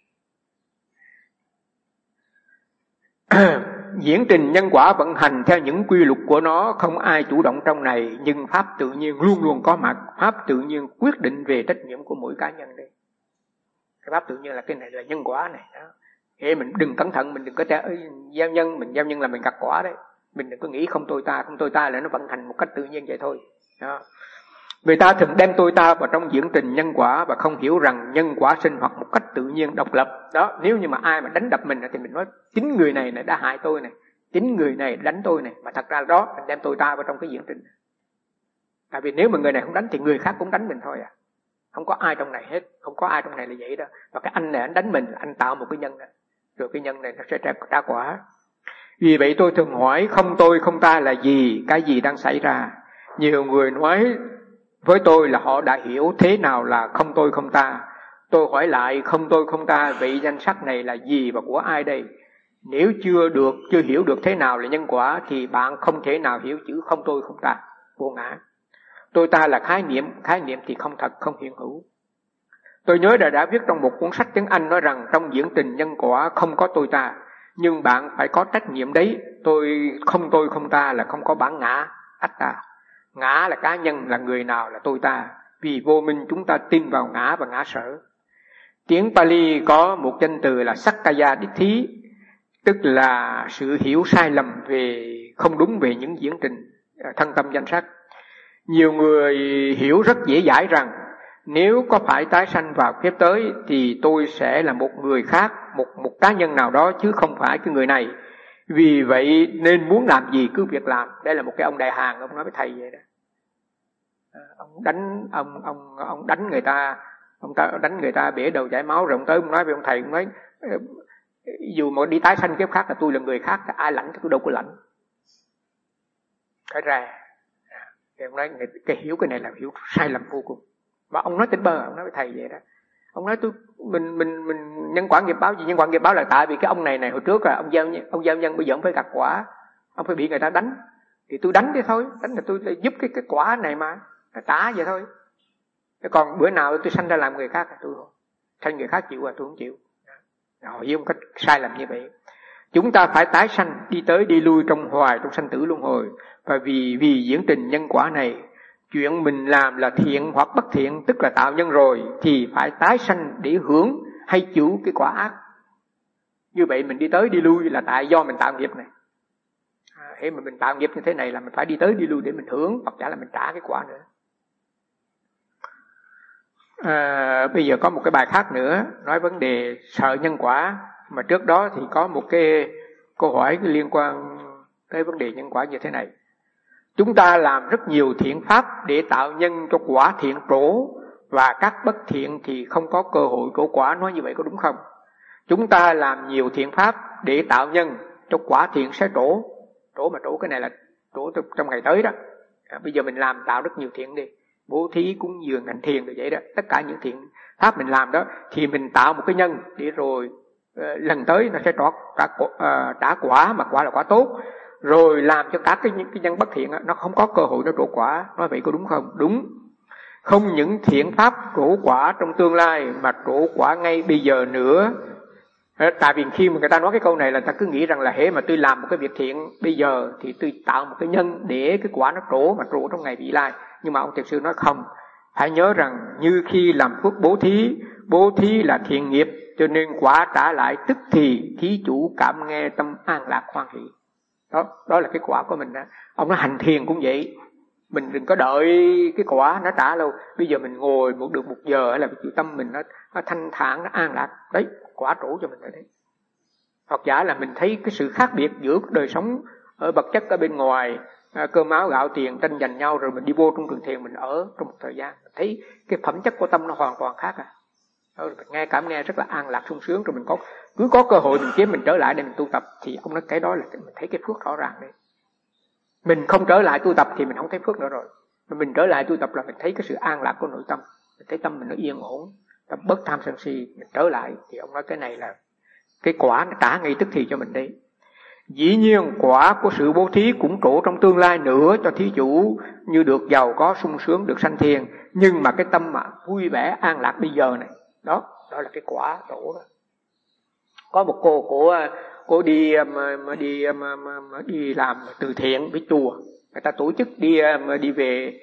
Diễn trình nhân quả vận hành theo những quy luật của nó, không ai chủ động trong này, nhưng pháp tự nhiên luôn luôn có mặt. Pháp tự nhiên quyết định về trách nhiệm của mỗi cá nhân đây. Cái pháp tự nhiên là cái này là nhân quả này đó. Thế mình đừng cẩn thận, mình đừng có gieo nhân, mình gieo nhân là mình gặt quả đấy. Mình đừng có nghĩ không tôi ta, không tôi ta là nó vận hành một cách tự nhiên vậy thôi. Đó. Người ta thường đem tôi ta vào trong diễn trình nhân quả và không hiểu rằng nhân quả sinh hoạt một cách tự nhiên độc lập. Đó, nếu như mà ai mà đánh đập mình thì mình nói chính người này này đã hại tôi này, chính người này đánh tôi này, mà thật ra đó mình đem tôi ta vào trong cái diễn trình. Tại vì nếu mà người này không đánh thì người khác cũng đánh mình thôi à. Không có ai trong này hết, không có ai trong này là vậy đó. Và cái anh này anh đánh mình, anh tạo một cái nhân đó. Rồi cái nhân này nó sẽ trả, trả quả. Vì vậy tôi thường hỏi không tôi không ta là gì, cái gì đang xảy ra. Nhiều người nói với tôi là họ đã hiểu thế nào là không tôi không ta. Tôi hỏi lại không tôi không ta, vậy danh sắc này là gì và của ai đây? Nếu chưa được, chưa hiểu được thế nào là nhân quả thì bạn không thể nào hiểu chữ không tôi không ta, vô ngã. Tôi ta là khái niệm, khái niệm thì không thật, không hiện hữu. Tôi nhớ đã đã viết trong một cuốn sách tiếng Anh nói rằng trong diễn trình nhân quả không có tôi ta, nhưng bạn phải có trách nhiệm đấy. Tôi không tôi không ta là không có bản ngã, ách ta. Ngã là cá nhân, là người nào là tôi ta. Vì vô minh chúng ta tin vào ngã và ngã sở. Tiếng Pali có một danh từ là Sakkaya Ditthi, tức là sự hiểu sai lầm về không đúng về những diễn trình thân tâm danh sắc. Nhiều người hiểu rất dễ dãi rằng nếu có phải tái sanh vào kiếp tới thì tôi sẽ là một người khác, một một cá nhân nào đó chứ không phải cái người này. Vì vậy nên muốn làm gì cứ việc làm. Đây là một cái ông đại hàng, ông nói với thầy vậy đó. Ông đánh ông ông ông đánh người ta, ông ta đánh người ta bể đầu chảy máu, rồi ông tới ông nói với ông thầy, ông nói dù mà đi tái sanh kiếp khác là tôi là người khác, ai lãnh thì tôi đâu có lãnh. Phải ra. Thì ông nói cái hiểu cái này là hiểu sai lầm vô cùng. Và ông nói tỉnh bơ, ông nói với thầy vậy đó. Ông nói tôi mình mình mình nhân quả nghiệp báo gì? Nhân quả nghiệp báo là tại vì cái ông này này hồi trước là ông gieo ông gieo nhân, bây giờ ông phải gặt quả, ông phải bị người ta đánh, thì tôi đánh thế thôi, đánh là tôi lại giúp cái cái quả này mà nó trả vậy thôi. Thế còn bữa nào tôi sanh ra làm người khác, tôi không sanh người khác chịu, à tôi không chịu. Họ hiểu một cách sai lầm như vậy. Chúng ta phải tái sanh, đi tới đi lui trong hoài trong sanh tử luân hồi, và vì vì diễn trình nhân quả này, chuyện mình làm là thiện hoặc bất thiện, tức là tạo nhân rồi, thì phải tái sanh để hưởng hay chịu cái quả ác. Như vậy mình đi tới đi lui là tại do mình tạo nghiệp này. À, khi mà mình tạo nghiệp như thế này là mình phải đi tới đi lui để mình hưởng, hoặc giả là mình trả cái quả nữa. À, bây giờ có một cái bài khác nữa nói vấn đề sợ nhân quả, mà trước đó thì có một cái câu hỏi liên quan tới vấn đề nhân quả như thế này. Chúng ta làm rất nhiều thiện pháp để tạo nhân cho quả thiện trổ, và các bất thiện thì không có cơ hội trổ quả, nói như vậy có đúng không? Chúng ta làm nhiều thiện pháp để tạo nhân cho quả thiện sẽ trổ. Trổ mà trổ cái này là trổ trong ngày tới đó. À, bây giờ mình làm tạo rất nhiều thiện đi, bố thí cúng dường hành thiền rồi vậy đó, tất cả những thiện pháp mình làm đó thì mình tạo một cái nhân để rồi uh, lần tới nó sẽ trả, trả, uh, trả quả, mà quả là quả tốt, rồi làm cho các cái những cái nhân bất thiện đó, nó không có cơ hội nó trổ quả. Nói vậy có đúng không? Đúng. Không những thiện pháp trổ quả trong tương lai mà trổ quả ngay bây giờ nữa. Tại vì khi mà người ta nói cái câu này là người ta cứ nghĩ rằng là hễ mà tôi làm một cái việc thiện bây giờ thì tôi tạo một cái nhân để cái quả nó trổ, mà trổ trong ngày vị lai. Nhưng mà ông thiệt sư nói không, hãy nhớ rằng như khi làm phước bố thí, bố thí là thiện nghiệp, cho nên quả trả lại tức thì thí chủ cảm nghe tâm an lạc hoan hỷ. Đó, đó là cái quả của mình đó. Ông nói hành thiền cũng vậy, mình đừng có đợi cái quả nó trả lâu. Bây giờ mình ngồi một được một giờ hay là chịu tâm mình nó, nó thanh thản, nó an lạc, đấy quả trổ cho mình rồi đấy. Hoặc giả là mình thấy cái sự khác biệt giữa đời sống ở vật chất ở bên ngoài, à, cơm áo gạo tiền tranh giành nhau, rồi mình đi vô trong trường thiền mình ở trong một thời gian, mình thấy cái phẩm chất của tâm nó hoàn toàn khác à. Đó, mình nghe cảm nghe rất là an lạc sung sướng, rồi mình có cứ có cơ hội mình kiếm mình trở lại để mình tu tập, thì ông nói cái đó là mình thấy cái phước rõ ràng đấy. Mình không trở lại tu tập thì mình không thấy phước nữa rồi, mà mình trở lại tu tập là mình thấy cái sự an lạc của nội tâm, mình thấy tâm mình nó yên ổn, tâm bớt tham sân si, mình trở lại thì ông nói cái này là cái quả nó trả ngay tức thì cho mình đấy. Dĩ nhiên quả của sự bố thí cũng trổ trong tương lai nữa cho thí chủ như được giàu có sung sướng, được sanh thiền. Nhưng mà cái tâm mà vui vẻ an lạc bây giờ này, đó, đó là cái quả trổ đó. Có một cô của cô đi mà, mà đi mà, mà, mà đi làm từ thiện với chùa, người ta tổ chức đi mà đi về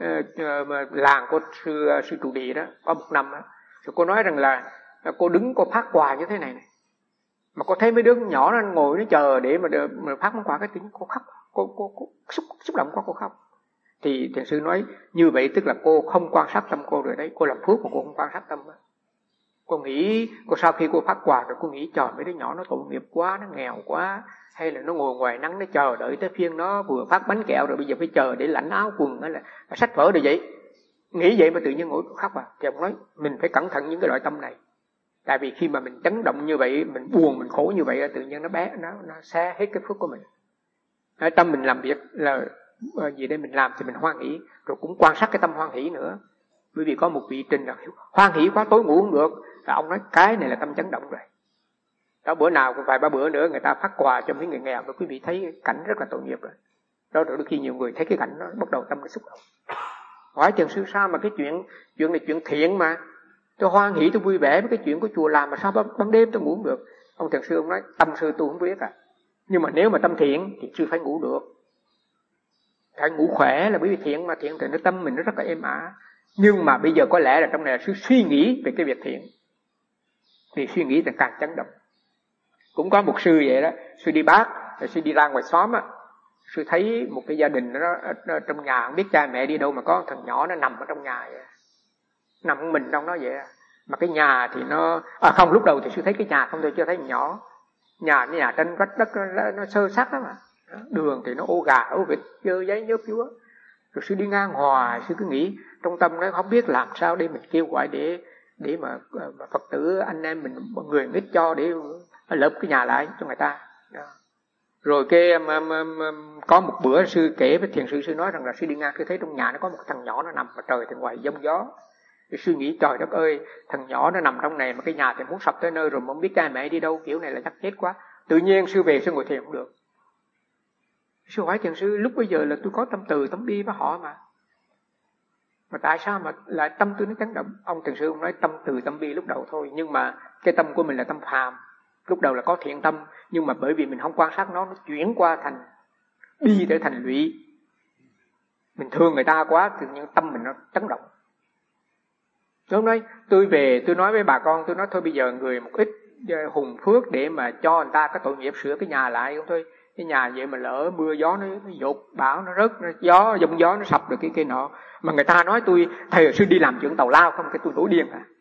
mà làng của sư sư trụ trì đó, có một năm đó. Rồi cô nói rằng là cô đứng cô phát quà như thế này này, mà cô thấy mấy đứa nhỏ nó ngồi nó chờ để mà, mà phát món quà, cái tiếng cô khóc, cô cô, cô xúc xúc động quá cô khóc. Thì thiền sư nói như vậy tức là cô không quan sát tâm cô rồi đấy, cô làm phước mà cô không quan sát tâm đó. Cô nghĩ, cô sau khi cô phát quà rồi cô nghĩ trời mấy đứa nhỏ nó tội nghiệp quá, nó nghèo quá, hay là nó ngồi ngoài nắng nó chờ đợi tới phiên nó vừa phát bánh kẹo rồi bây giờ phải chờ để lãnh áo quần hay là sách vở rồi vậy. Nghĩ vậy mà tự nhiên ngồi khóc à. Thì ông nói mình phải cẩn thận những cái loại tâm này. Tại vì khi mà mình chấn động như vậy, mình buồn, mình khổ như vậy, tự nhiên nó bé, nó nó xé hết cái phước của mình. Ở tâm mình làm việc là gì đây, mình làm thì mình hoan hỷ, rồi cũng quan sát cái tâm hoan hỷ nữa. Bởi vì có một vị trình là hoan hỷ quá tối ngủ không được, là ông nói cái này là tâm chấn động rồi. Đó, bữa nào cũng vài ba bữa nữa người ta phát quà cho mấy người nghèo, và quý vị thấy cảnh rất là tội nghiệp rồi. Đó, rồi đôi khi nhiều người thấy cái cảnh nó bắt đầu tâm nó xúc động. Hỏi thiền sư sao mà cái chuyện chuyện này chuyện thiện mà tôi hoan hỷ, tôi vui vẻ với cái chuyện của chùa làm, mà sao ban đêm tôi ngủ không được? Ông thiền sư ông nói tâm sư tôi không biết à, nhưng mà nếu mà tâm thiện thì sư phải ngủ được, phải ngủ khỏe, là bởi vì thiện mà, thiện thì nó tâm mình nó rất là êm ả. Nhưng mà bây giờ có lẽ là trong này là sư suy nghĩ về cái việc thiện, thì suy nghĩ thì càng chấn động. Cũng có một sư vậy đó, sư đi bác, rồi sư đi ra ngoài xóm á, sư thấy một cái gia đình nó ở trong nhà không biết cha mẹ đi đâu mà có thằng nhỏ nó nằm ở trong nhà vậy. Nằm mình trong nó vậy. Mà cái nhà thì nó à không, lúc đầu thì sư thấy cái nhà không thôi, chưa thấy nhỏ. Nhà cái nhà trên vách đất nó, nó sơ sát lắm mà. Đường thì nó ô gà ô vịt dơ giấy nhớp chúa. Rồi sư đi ngang hoài, sư cứ nghĩ trong tâm nó không biết làm sao để mình kêu gọi để để mà, mà Phật tử anh em mình người ít cho để lợp cái nhà lại cho người ta. Đó. Rồi cái mà, mà, mà, có một bữa sư kể với thiền sư, sư nói rằng là sư đi ngang sư thấy trong nhà nó có một thằng nhỏ nó nằm ở trời thì ngoài giông gió. Thì sư nghĩ trời đất ơi, thằng nhỏ nó nằm trong này mà cái nhà thì muốn sập tới nơi rồi mà không biết cha mẹ đi đâu, kiểu này là chắc chết quá. Tự nhiên sư về sư ngồi thiền cũng được. Sư hỏi thiền sư lúc bây giờ là tôi có tâm từ tâm bi với họ mà, mà tại sao mà lại tâm tôi nó chấn động? Ông thiền sư ông nói tâm từ tâm bi lúc đầu thôi, nhưng mà cái tâm của mình là tâm phàm, lúc đầu là có thiện tâm, nhưng mà bởi vì mình không quan sát nó, nó chuyển qua thành bi để thành lụy. Mình thương người ta quá, tự nhiên tâm mình nó chấn động. Tôi nói tôi về tôi nói với bà con, tôi nói thôi bây giờ người một ít hùng phước để mà cho người ta có tội nghiệp sửa cái nhà lại không thôi. Cái nhà vậy mà lỡ mưa gió nó, nó dột bão nó rớt, nó gió giông gió nó sập được cái cây nọ, mà người ta nói tôi thầy sư đi làm chuyện tào lao không, cái tôi nổi điên à.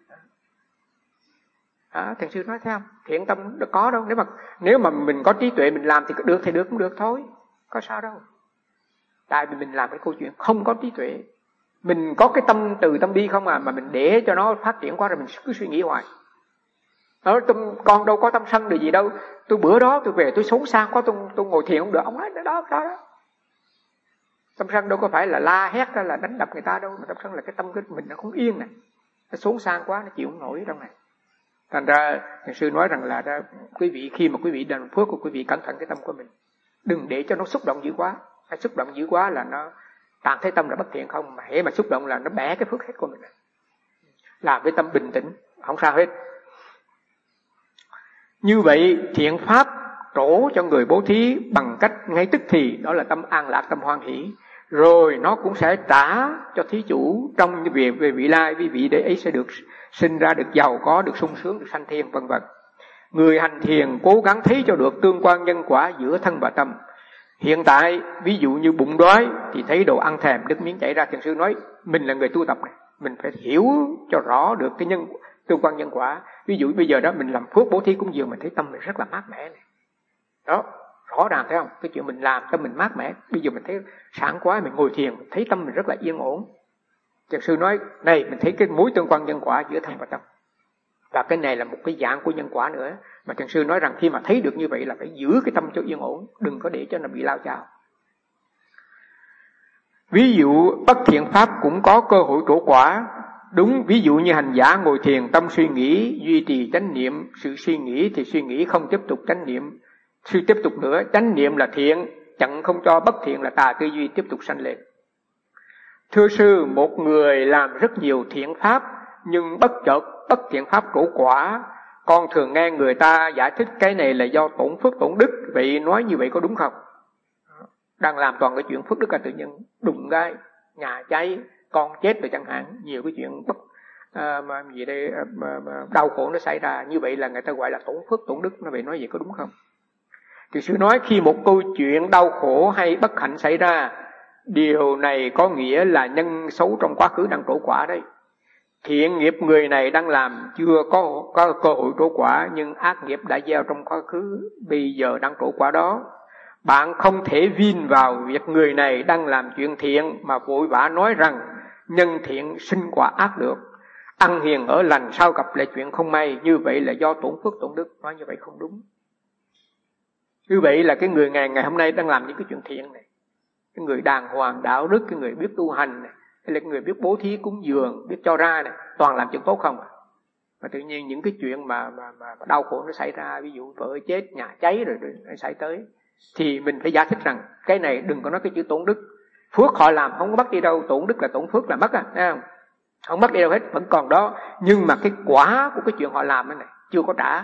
À, thiền sư nói thấy không, thiện tâm nó có đâu, nếu mà nếu mà mình có trí tuệ mình làm thì được thì được cũng được thôi, có sao đâu. Tại vì mình làm cái câu chuyện không có trí tuệ, mình có cái tâm từ tâm bi không à, mà mình để cho nó phát triển quá rồi mình cứ suy nghĩ hoài. Đó, tôi, con đâu có tâm sân được gì đâu. Tôi bữa đó tôi về tôi xấu xa quá, tôi, tôi ngồi thiền không được. Ông nói đó đó đó. Tâm sân đâu có phải là la hét hay là đánh đập người ta đâu, mà tâm sân là cái tâm của mình nó không yên này, nó xấu xa quá, nó chịu không nổi trong này. Thành ra thiền sư nói rằng là đó, quý vị khi mà quý vị đền phước của quý vị cẩn thận cái tâm của mình, đừng để cho nó xúc động dữ quá. Cái xúc động dữ quá là nó tạm thấy tâm là bất thiện không, mà hễ mà xúc động là nó bẻ cái phước hết của mình. Làm với tâm bình tĩnh, không sao hết. Như vậy thiện pháp trổ cho người bố thí bằng cách ngay tức thì, đó là tâm an lạc, tâm hoan hỷ. Rồi nó cũng sẽ trả cho thí chủ trong việc về vị lai, vì vị đấy ấy sẽ được sinh ra, được giàu có, được sung sướng, được sanh thiên, vân vân. Người hành thiền cố gắng thấy cho được tương quan nhân quả giữa thân và tâm. Hiện tại ví dụ như bụng đói thì thấy đồ ăn thèm đứt miếng chảy ra. Thiền sư nói mình là người tu tập này, mình phải hiểu cho rõ được cái nhân tương quan nhân quả. Ví dụ bây giờ đó mình làm phước bố thí cúng dường, mình thấy tâm mình rất là mát mẻ này. Đó, rõ ràng thấy không? Cái chuyện mình làm tâm mình mát mẻ. Bây giờ mình thấy sảng quá, mình ngồi thiền, mình thấy tâm mình rất là yên ổn. Thiền sư nói này, mình thấy cái mối tương quan nhân quả giữa thân và tâm. Và cái này là một cái dạng của nhân quả nữa. Mà thiền sư nói rằng khi mà thấy được như vậy là phải giữ cái tâm cho yên ổn, đừng có để cho nó bị lao chao. Ví dụ bất thiện pháp cũng có cơ hội trổ quả. Đúng, ví dụ như hành giả ngồi thiền tâm suy nghĩ, duy trì chánh niệm, sự suy nghĩ thì suy nghĩ không tiếp tục chánh niệm, Sư tiếp tục nữa, chánh niệm là thiện, chặn không cho bất thiện là tà tư duy tiếp tục sanh lên. Thưa sư, một người làm rất nhiều thiện pháp, nhưng bất chợt bất thiện pháp trổ quả. Con thường nghe người ta giải thích cái này là do tổn phước tổn đức, vậy nói như vậy có đúng không? Đang làm toàn cái chuyện phước đức là tự nhiên đụng cái nhà cháy, con chết rồi chẳng hạn, nhiều cái chuyện bất à, mà gì đây à, mà, mà đau khổ nó xảy ra, như vậy là người ta gọi là tổn phước tổn đức. Nó vậy nói vậy có đúng không? Thì sư nói khi một câu chuyện đau khổ hay bất hạnh xảy ra, điều này có nghĩa là nhân xấu trong quá khứ đang trổ quả đấy. Thiện nghiệp người này đang làm chưa có, có cơ hội trổ quả, nhưng ác nghiệp đã gieo trong quá khứ bây giờ đang trổ quả đó. Bạn không thể vin vào việc người này đang làm chuyện thiện mà vội vã nói rằng nhân thiện sinh quả ác được. Ăn hiền ở lành sao gặp lại chuyện không may, như vậy là do tổn phước tổn đức. Nói như vậy không đúng. Như vậy là cái người ngày ngày hôm nay đang làm những cái chuyện thiện này, cái người đàng hoàng đạo đức, cái người biết tu hành này, hay là cái người biết bố thí cúng dường, biết cho ra này, toàn làm chuyện tốt không à. Mà tự nhiên những cái chuyện mà mà, mà đau khổ nó xảy ra, ví dụ vợ chết, nhà cháy rồi, rồi nó xảy tới, thì mình phải giải thích rằng cái này đừng có nói cái chữ tổn đức. Phước họ làm không có mất đi đâu, tổn đức là tổn phước là mất à, thấy không? Không mất đi đâu hết, vẫn còn đó. Nhưng mà cái quả của cái chuyện họ làm này chưa có trả,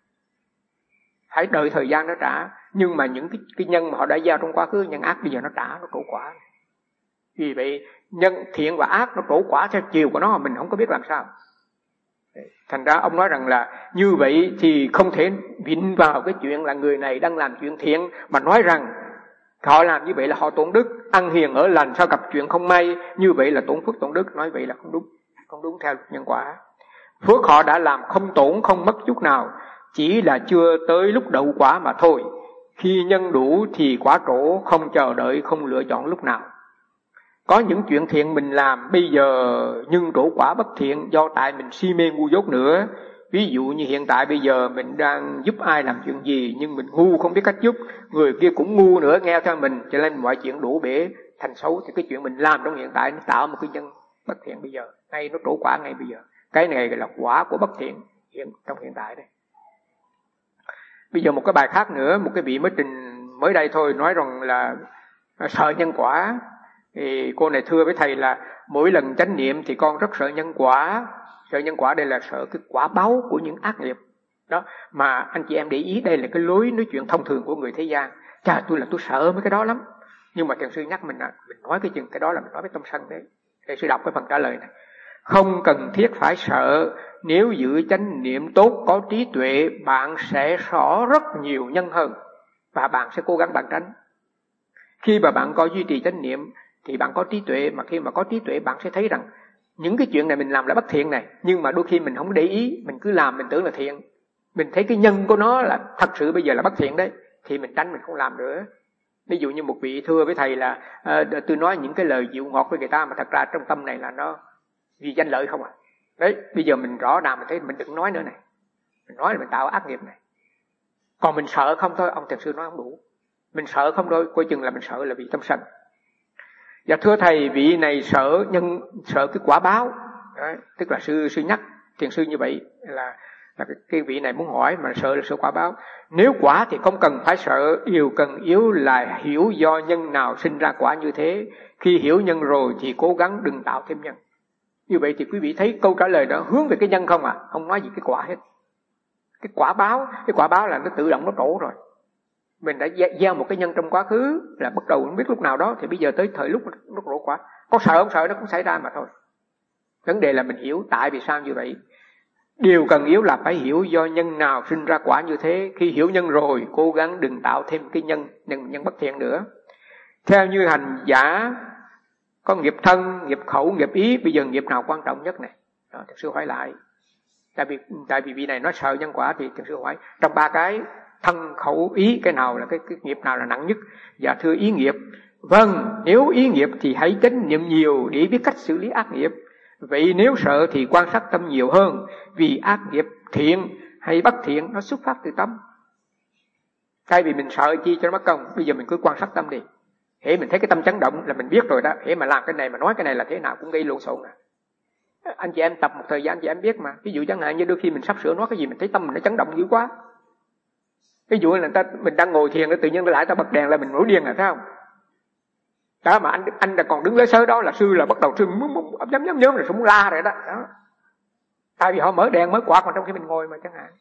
phải đợi thời gian nó trả. Nhưng mà những cái, cái nhân mà họ đã gieo trong quá khứ, nhân ác bây giờ nó trả, nó trổ quả. Vì vậy nhân thiện và ác nó trổ quả theo chiều của nó mà mình không có biết làm sao. Thành ra ông nói rằng là như vậy thì không thể vin vào cái chuyện là người này đang làm chuyện thiện mà nói rằng họ làm như vậy là họ tổn đức. Ăn hiền ở lành sao gặp chuyện không may, như vậy là tổn phước tổn đức. Nói vậy là không đúng, không đúng theo nhân quả. Phước họ đã làm không tổn không mất chút nào, chỉ là chưa tới lúc đậu quả mà thôi. Khi nhân đủ thì quả trổ, không chờ đợi, không lựa chọn lúc nào. Có những chuyện thiện mình làm bây giờ nhưng trổ quả bất thiện do tại mình si mê ngu dốt nữa. Ví dụ như hiện tại bây giờ mình đang giúp ai làm chuyện gì nhưng mình ngu không biết cách giúp, người kia cũng ngu nữa nghe theo mình, cho nên mọi chuyện đổ bể thành xấu. Thì cái chuyện mình làm trong hiện tại nó tạo một cái nhân bất thiện bây giờ, ngay nó trổ quả ngay bây giờ. Cái này là quả của bất thiện hiện trong hiện tại đây. Bây giờ một cái bài khác nữa, một cái vị mới trình mới đây thôi nói rằng là sợ nhân quả. Thì cô này thưa với thầy là mỗi lần chánh niệm thì con rất sợ nhân quả. Sợ nhân quả đây là sợ cái quả báo của những ác nghiệp đó. Mà anh chị em để ý, đây là cái lối nói chuyện thông thường của người thế gian. Chà, tôi là tôi sợ mấy cái đó lắm. Nhưng mà thiền sư nhắc mình là mình nói cái chừng cái đó là mình nói với tâm sân đấy. Thiền sư đọc cái phần trả lời này: không cần thiết phải sợ, nếu giữ chánh niệm tốt, có trí tuệ, bạn sẽ rõ rất nhiều nhân hơn và bạn sẽ cố gắng bạn tránh. Khi mà bạn có duy trì chánh niệm thì bạn có trí tuệ, mà khi mà có trí tuệ bạn sẽ thấy rằng những cái chuyện này mình làm là bất thiện này, nhưng mà đôi khi mình không để ý, mình cứ làm mình tưởng là thiện. Mình thấy cái nhân của nó là thật sự bây giờ là bất thiện đấy, thì mình tránh, mình không làm nữa. Ví dụ như một vị thưa với thầy là à, tôi nói những cái lời dịu ngọt với người ta mà thật ra trong tâm này là nó vì danh lợi không à. Đấy, bây giờ mình rõ ràng mình thấy mình đừng nói nữa này. Mình nói là mình tạo ác nghiệp này. Còn mình sợ không thôi, ông thiền sư nói không đủ. Mình sợ không thôi, coi chừng là mình sợ là vì tâm sân. Và thưa thầy, vị này sợ nhân sợ cái quả báo. Đấy, tức là sư sư nhắc thiền sư như vậy là là cái, cái vị này muốn hỏi mà sợ là sợ quả báo. Nếu quả thì không cần phải sợ, điều cần yếu là hiểu do nhân nào sinh ra quả như thế. Khi hiểu nhân rồi thì cố gắng đừng tạo thêm nhân. Như vậy thì quý vị thấy câu trả lời đó hướng về cái nhân không à, không nói gì cái quả hết. Cái quả báo, cái quả báo là nó tự động nó trổ rồi. Mình đã gieo một cái nhân trong quá khứ là bắt đầu không biết lúc nào đó, thì bây giờ tới thời lúc nó trổ quả. Có sợ không sợ nó cũng xảy ra mà thôi. Vấn đề là mình hiểu tại vì sao như vậy. Điều cần yếu là phải hiểu do nhân nào sinh ra quả như thế. Khi hiểu nhân rồi, cố gắng đừng tạo thêm cái nhân nhân, nhân bất thiện nữa. Theo như hành giả có nghiệp thân, nghiệp khẩu, nghiệp ý, bây giờ nghiệp nào quan trọng nhất này? Đó, thiền sư hỏi lại. Tại vì tại vì vị này nói sợ nhân quả thì thiền sư hỏi trong ba cái thân khẩu ý cái nào là cái, cái nghiệp nào là nặng nhất? Dạ thưa ý nghiệp. Vâng, nếu ý nghiệp thì hãy chánh niệm nhiều để biết cách xử lý ác nghiệp. Vậy nếu sợ thì quan sát tâm nhiều hơn, vì ác nghiệp thiện hay bất thiện nó xuất phát từ tâm. Thay vì mình sợ chi cho nó mất công, bây giờ mình cứ quan sát tâm đi. Hễ mình thấy cái tâm chấn động là mình biết rồi đó. Hễ mà làm cái này mà nói cái này là thế nào cũng gây lộn xộn à. Anh chị em tập một thời gian anh chị em biết mà. Ví dụ chẳng hạn như đôi khi mình sắp sửa nói cái gì mình thấy tâm mình nó chấn động dữ quá. Ví dụ là ta, mình đang ngồi thiền, tự nhiên lại ta bật đèn là mình nổi điên, là thấy không? Đó, mà anh anh là còn đứng lấy sớ đó là sư là bắt đầu sư nhấm nhấm nhấm rồi sư muốn la rồi đó. Đó. Tại vì họ mở đèn mới quạt mà trong khi mình ngồi mà chẳng hạn.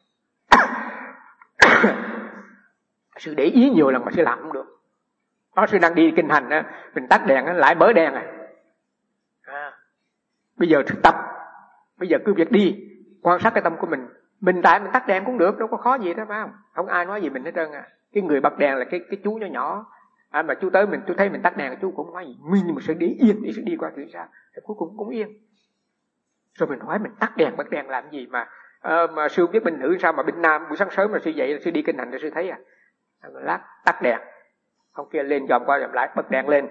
Sư để ý nhiều lần mà sư làm không được. Đó, sư đang đi kinh hành á, mình tắt đèn á, lại mở đèn à. à. Bây giờ thực tập, bây giờ cứ việc đi quan sát cái tâm của mình. Mình tại mình tắt đèn cũng được, đâu có khó gì đó phải không? Không ai nói gì mình hết trơn à. Cái người bật đèn là cái cái chú nhỏ nhỏ. À, mà chú tới mình, chú thấy mình tắt đèn, chú cũng nói gì, nhưng mà sự để yên, để sự đi qua thì sao? Thì cuối cùng cũng yên. Rồi mình hỏi mình tắt đèn, bật đèn làm gì mà à, mà sư biết bên nữ sao mà bên nam buổi sáng sớm mà sư dậy là sư đi kinh hành rồi sư thấy à. à lát tắt đèn, ông kia lên dòm qua dòm lại bật đèn lên,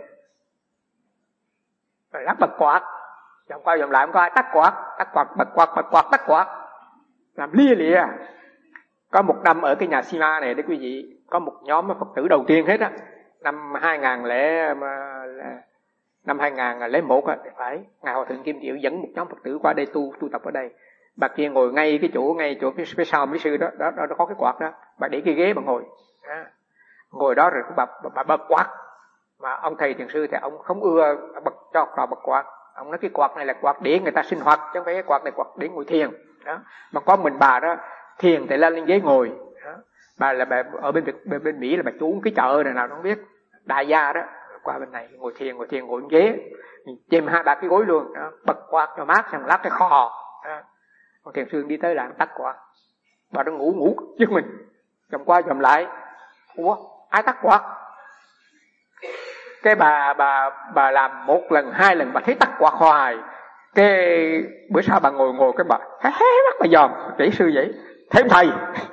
rồi lát bật quạt, dòm qua dòm lại không có ai tắt quạt, tắt quạt bật quạt bật quạt tắt quạt, làm lia lịa. Có một năm ở cái nhà Sima này đấy quý vị, có một nhóm Phật tử đầu tiên hết á, năm hai ngàn lẻ năm hai ngàn lẻ một á, phải ngài Hòa thượng Kim Diệu dẫn một nhóm Phật tử qua đây tu tu tập ở đây. Bà kia ngồi ngay cái chỗ ngay chỗ phía, phía sau mấy sư đó, đó, đó, đó có cái quạt đó, bà để cái ghế bà ngồi, đó. Ngồi đó rồi bà, bà, bà bật quạt, mà ông thầy thiền sư thì ông không ưa bật cho trò bật quạt, ông nói cái quạt này là quạt để người ta sinh hoạt chứ không phải cái quạt này quạt để ngồi thiền, đó. Mà có mình bà đó thiền thì lên lên ghế ngồi, đó. Bà là bà ở bên bên, bên Mỹ là bà trú cái chợ này nào không biết, đại gia đó qua bên này ngồi thiền ngồi thiền ngồi ghế chêm hai ba cái gối luôn, đó. Bật quạt cho mát xong lát cái kho, đó. Ông thiền sư đi tới làm tắt quạt, bà đang ngủ ngủ trước mình, dòm qua dòm lại, ủa ai tắt quạt? Cái bà bà bà làm một lần hai lần bà thấy tắt quạt hoài, cái bữa sau bà ngồi ngồi cái bà hé hé mắt bà dòm kỹ sư vậy, thấy thầy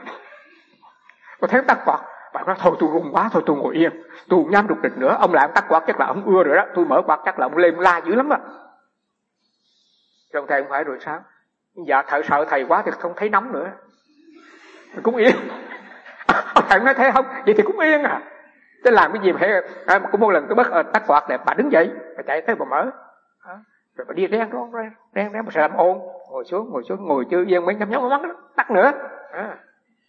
bà thấy tắt quạt, bà nói thôi tôi run quá, thôi tôi ngồi yên, tôi không dám đục địch nữa, ông làm tắt quạt chắc là ông ưa rồi đó, tôi mở quạt chắc là ông lên la dữ lắm á. Rồi thầy không phải rồi sao? Dạ thợ sợ thầy quá thì không thấy nóng nữa, cũng yên. Thầy nói thế không, vậy thì cũng yên à. Chứ làm cái gì mà à, cũng một lần tôi bắt uh, tắt quạt để bà đứng dậy, bà chạy tới bà mở, à, rồi bà đi reng rong reng reng reng bà sẽ làm ồn, ngồi xuống ngồi xuống ngồi chưa yên mấy nhắm nhắm mắt tắt nữa. À.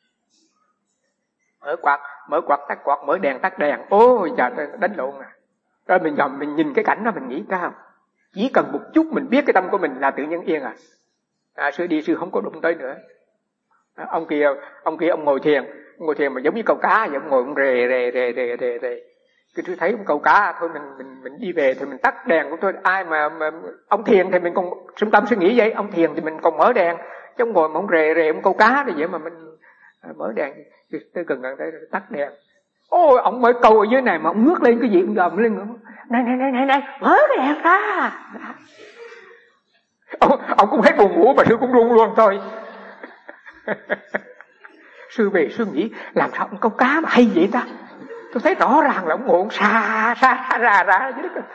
Mở quạt mở quạt tắt quạt, mở đèn tắt đèn, ôi trời ơi đánh lộn à. Rồi mình dòm mình nhìn cái cảnh đó mình nghĩ sao? Chỉ cần một chút mình biết cái tâm của mình là tự nhiên yên à. À, sư đi sư không có đụng tới nữa. À, ông kia ông kia ông ngồi thiền, ông ngồi thiền mà giống như câu cá vậy, ông ngồi ông rề rề rề rề rề rề. Cái sư thấy ông câu cá thôi mình mình mình đi về thì mình tắt đèn của tôi, ai mà, mà ông thiền thì mình còn xung tâm suy nghĩ vậy, ông thiền thì mình còn mở đèn, chứ ông ngồi mà ông rề rề ông câu cá thì vậy mà mình à, mở đèn tới gần gần đây tắt đèn. Ôi ông mới câu ở dưới này mà ông ngước lên cái gì ông dòm lên nữa, này này này này này mở đèn ra. Ông, ông cũng hết buồn ngủ mà sư cũng run luôn thôi. Sư về sư nghĩ làm sao ông câu cá mà hay vậy ta? Tôi thấy rõ ràng là ông ngồi ông xa xa xa ra ra chứ đó.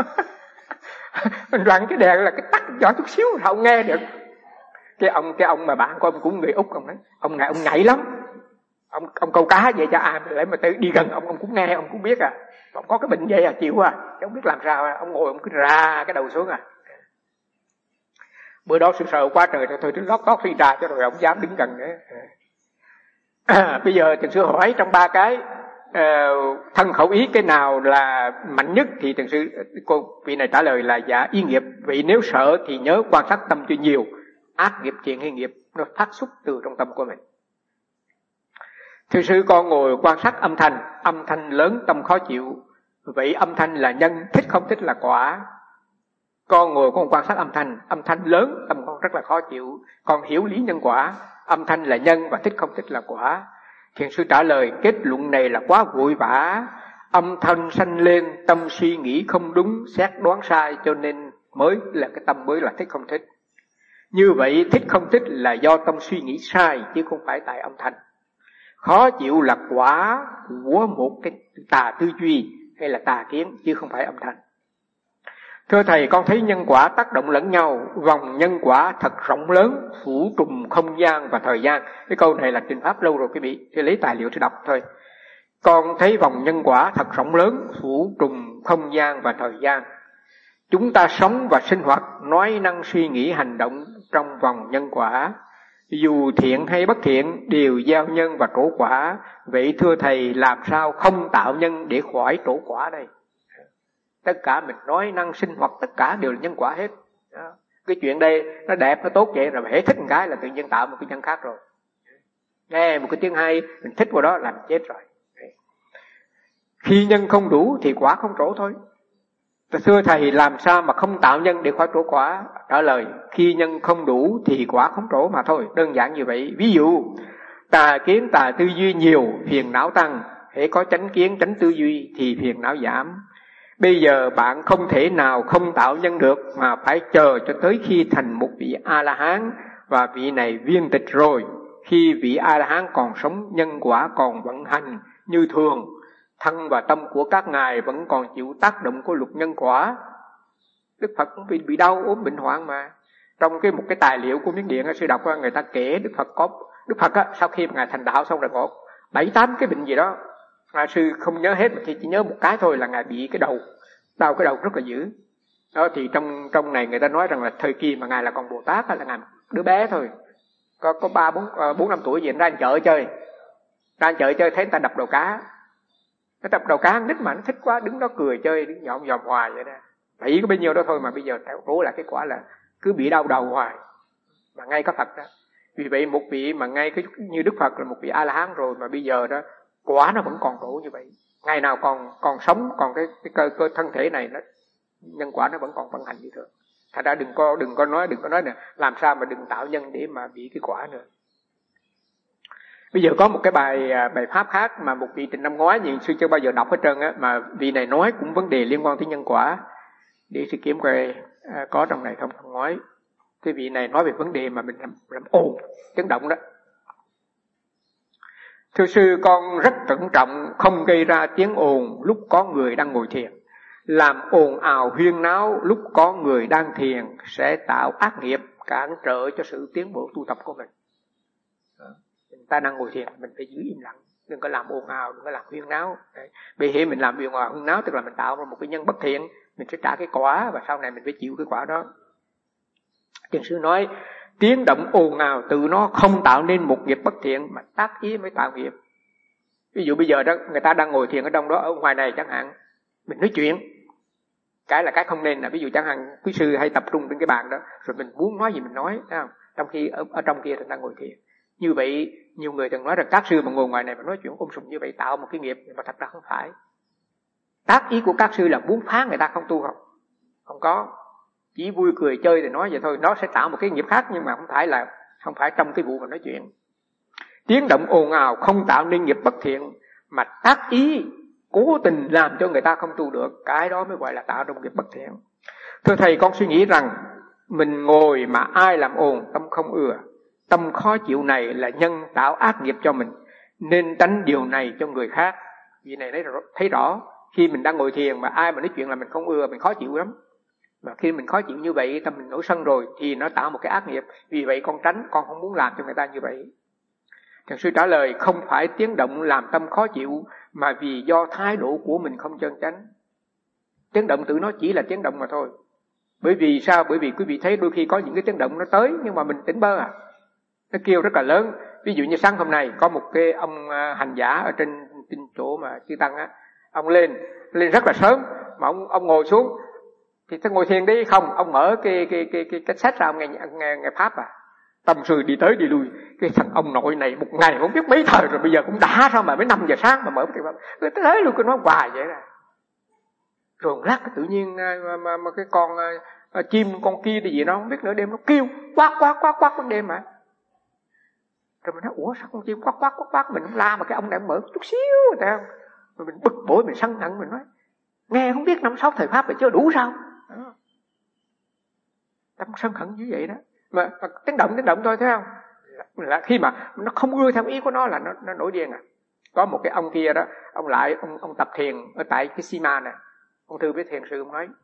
Mình đoạn cái đèn là cái tắt nhỏ chút xíu sao ông nghe được. Cái ông cái ông mà bạn của ông cũng người Úc, ông nói ông này ông nhảy lắm. Ông ông câu cá vậy cho ai mà lại mà tới đi gần ông ông cũng nghe ông cũng biết à. Ông có cái bệnh vậy à chịu à, chứ không biết làm sao à. Ông ngồi ông cứ ra cái đầu xuống à. Bữa đó sư sợ quá trời thôi, thôi tôi lót lót đi ra cho rồi ông dám đứng gần nữa. À, bây giờ thiền sư hỏi trong ba cái uh, thân khẩu ý cái nào là mạnh nhất thì thiền sư cô vị này trả lời là dạ ý nghiệp. Vì nếu sợ thì nhớ quan sát tâm cho nhiều, ác nghiệp thiện hay nghiệp nó phát xuất từ trong tâm của mình. Thiền sư con ngồi quan sát âm thanh, âm thanh lớn tâm khó chịu, vậy âm thanh là nhân, thích không thích là quả. Con ngồi con quan sát âm thanh, âm thanh lớn tâm con rất là khó chịu, con hiểu lý nhân quả, âm thanh là nhân và thích không thích là quả. Thiền sư trả lời kết luận này là quá vội vã, âm thanh sanh lên tâm suy nghĩ không đúng, xét đoán sai cho nên mới là cái tâm mới là thích không thích. Như vậy thích không thích là do tâm suy nghĩ sai chứ không phải tại âm thanh. Khó chịu là quả của một cái tà tư duy hay là tà kiến chứ không phải âm thanh. Thưa thầy, con thấy nhân quả tác động lẫn nhau, vòng nhân quả thật rộng lớn, phủ trùm không gian và thời gian. Cái câu này là trình pháp lâu rồi quý vị, thì lấy tài liệu để đọc thôi. Con thấy vòng nhân quả thật rộng lớn, phủ trùm không gian và thời gian. Chúng ta sống và sinh hoạt, nói năng suy nghĩ hành động trong vòng nhân quả. Dù thiện hay bất thiện đều gieo nhân và trổ quả. Vậy thưa Thầy, làm sao không tạo nhân để khỏi trổ quả đây? Tất cả mình nói năng sinh hoạt tất cả đều là nhân quả hết. Đó. Cái chuyện đây nó đẹp, nó tốt vậy, rồi hễ thích một cái là tự nhiên tạo một cái nhân khác rồi. Nghe một cái tiếng hay, mình thích vào đó làm chết rồi. Khi nhân không đủ thì quả không trổ thôi. Thưa Thầy, làm sao mà không tạo nhân để khỏi trổ quả? Trả lời, khi nhân không đủ thì quả không trổ mà thôi, đơn giản như vậy. Ví dụ, tà kiến tà tư duy nhiều, phiền não tăng. Hễ có chánh kiến chánh tư duy thì phiền não giảm. Bây giờ bạn không thể nào không tạo nhân được, mà phải chờ cho tới khi thành một vị A-la-hán, và vị này viên tịch rồi. Khi vị A-la-hán còn sống, nhân quả còn vận hành như thường, thân và tâm của các ngài vẫn còn chịu tác động của luật nhân quả. Đức Phật cũng bị, bị đau ốm bệnh hoạn mà. Trong cái một cái tài liệu của Miến Điện sư đọc, người ta kể Đức Phật có Đức Phật á, sau khi ngài thành đạo xong rồi có bảy tám cái bệnh gì đó, ngài sư không nhớ hết, mà chỉ nhớ một cái thôi là ngài bị cái đầu đau, cái đầu rất là dữ. Đó thì trong trong này người ta nói rằng là thời kỳ mà ngài là còn Bồ Tát là ngài đứa bé thôi, có có ba bốn bốn năm tuổi gì, ra chợ chơi, ra chợ chơi thấy người ta đập đầu cá. Nó tập đầu cá nít mà nó thích quá, đứng đó cười chơi, đứng nhộm nhòm hoài vậy đó. Bảy có bao nhiêu đó thôi mà bây giờ trổ lại cái quả là cứ bị đau đầu hoài, mà ngay có Phật đó. Vì vậy một vị mà ngay cái như Đức Phật là một vị A-la-hán rồi, mà bây giờ đó quả nó vẫn còn trổ như vậy. Ngày nào còn còn sống, còn cái, cái cơ, cơ thân thể này nó nhân quả nó vẫn còn vận hành như thường. Thành ra đừng có đừng có nói đừng có nói nè, làm sao mà đừng tạo nhân để mà bị cái quả nữa. Bây giờ có một cái bài bài pháp khác mà một vị Tịnh năm ngoái nhưng sư chưa bao giờ đọc hết trơn á, mà vị này nói cũng vấn đề liên quan tới nhân quả. Để sư kiếm coi à, có trong này không, năm ngoái. Cái vị này nói về vấn đề mà mình làm, làm ồn, chấn động đó. Thưa sư, con rất cẩn trọng không gây ra tiếng ồn lúc có người đang ngồi thiền. Làm ồn ào huyên náo lúc có người đang thiền sẽ tạo ác nghiệp, cản trở cho sự tiến bộ tu tập của mình. Người ta đang ngồi thiền mình phải giữ im lặng, đừng có làm ồn ào, đừng có làm huyên náo. Bởi vì mình làm ồn ào huyên náo tức là mình tạo ra một cái nhân bất thiện, mình sẽ trả cái quả và sau này mình phải chịu cái quả đó. Thiền sư nói tiếng động ồn ào tự nó không tạo nên một nghiệp bất thiện, mà tác ý mới tạo nghiệp. Ví dụ bây giờ đó người ta đang ngồi thiền ở trong đó, ở ngoài này chẳng hạn, mình nói chuyện, cái là cái không nên là ví dụ chẳng hạn quý sư hay tập trung trên cái bàn đó, rồi mình muốn nói gì mình nói, thấy không? Trong khi ở, ở trong kia thì đang ngồi thiền. Như vậy nhiều người từng nói rằng các sư mà ngồi ngoài này mà nói chuyện ôm sùm như vậy tạo một cái nghiệp, nhưng mà thật ra không phải. Tác ý của các sư là muốn phá người ta không tu không? Không có, chỉ vui cười chơi thì nói vậy thôi, nó sẽ tạo một cái nghiệp khác, nhưng mà không phải là không phải trong cái vụ mà nói chuyện. Tiếng động ồn ào không tạo nên nghiệp bất thiện, mà tác ý cố tình làm cho người ta không tu được, cái đó mới gọi là tạo ra nghiệp bất thiện. Thưa thầy, con suy nghĩ rằng mình ngồi mà ai làm ồn tâm không ưa, tâm khó chịu này là nhân tạo ác nghiệp cho mình, nên tránh điều này cho người khác. Vì này thấy rõ, khi mình đang ngồi thiền mà ai mà nói chuyện là mình không ưa, mình khó chịu lắm. Mà khi mình khó chịu như vậy, tâm mình nổi sân rồi thì nó tạo một cái ác nghiệp. Vì vậy con tránh, con không muốn làm cho người ta như vậy. Thiền sư trả lời không phải tiếng động làm tâm khó chịu, mà vì do thái độ của mình không chân chánh. Tiếng động tự nó chỉ là tiếng động mà thôi. Bởi vì sao? Bởi vì quý vị thấy đôi khi có những cái tiếng động nó tới nhưng mà mình tỉnh bơ à. Nó kêu rất là lớn. Ví dụ như sáng hôm nay có một cái ông hành giả ở trên, trên chỗ mà chư tăng á, ông lên lên rất là sớm mà ông ông ngồi xuống thì tôi ngồi thiền đi không, ông mở cái cái cái cái cái sách ra ông nghe nghe nghe pháp à. Tâm sư đi tới đi lui, cái thằng ông nội này một ngày không biết mấy thời rồi, bây giờ cũng đã sao mà mấy năm giờ sáng mà mở cái pháp, tôi tới luôn cái nói hoài vậy nè. Rồi lát tự nhiên mà, mà, mà cái con uh, chim con kia thì gì nó không biết nữa, đêm nó kêu quát quát quát quát ban đêm mà. Rồi mình nói ủa sao con chim quát quát quát quát, mình không la mà cái ông này mở chút xíu thấy không? Rồi mình bực bội, mình sân hận, mình nói nghe không biết năm sáu thời pháp là chưa đủ sao? Đó. Tâm sân hận như vậy đó. Mà, mà tiếng động tiếng động thôi thấy không? Là, là khi mà nó không ưa theo ý của nó là nó nó nổi điên à. Có một cái ông kia đó, ông lại ông ông tập thiền ở tại cái Sima này. Ông thư với thiền sư ông nói: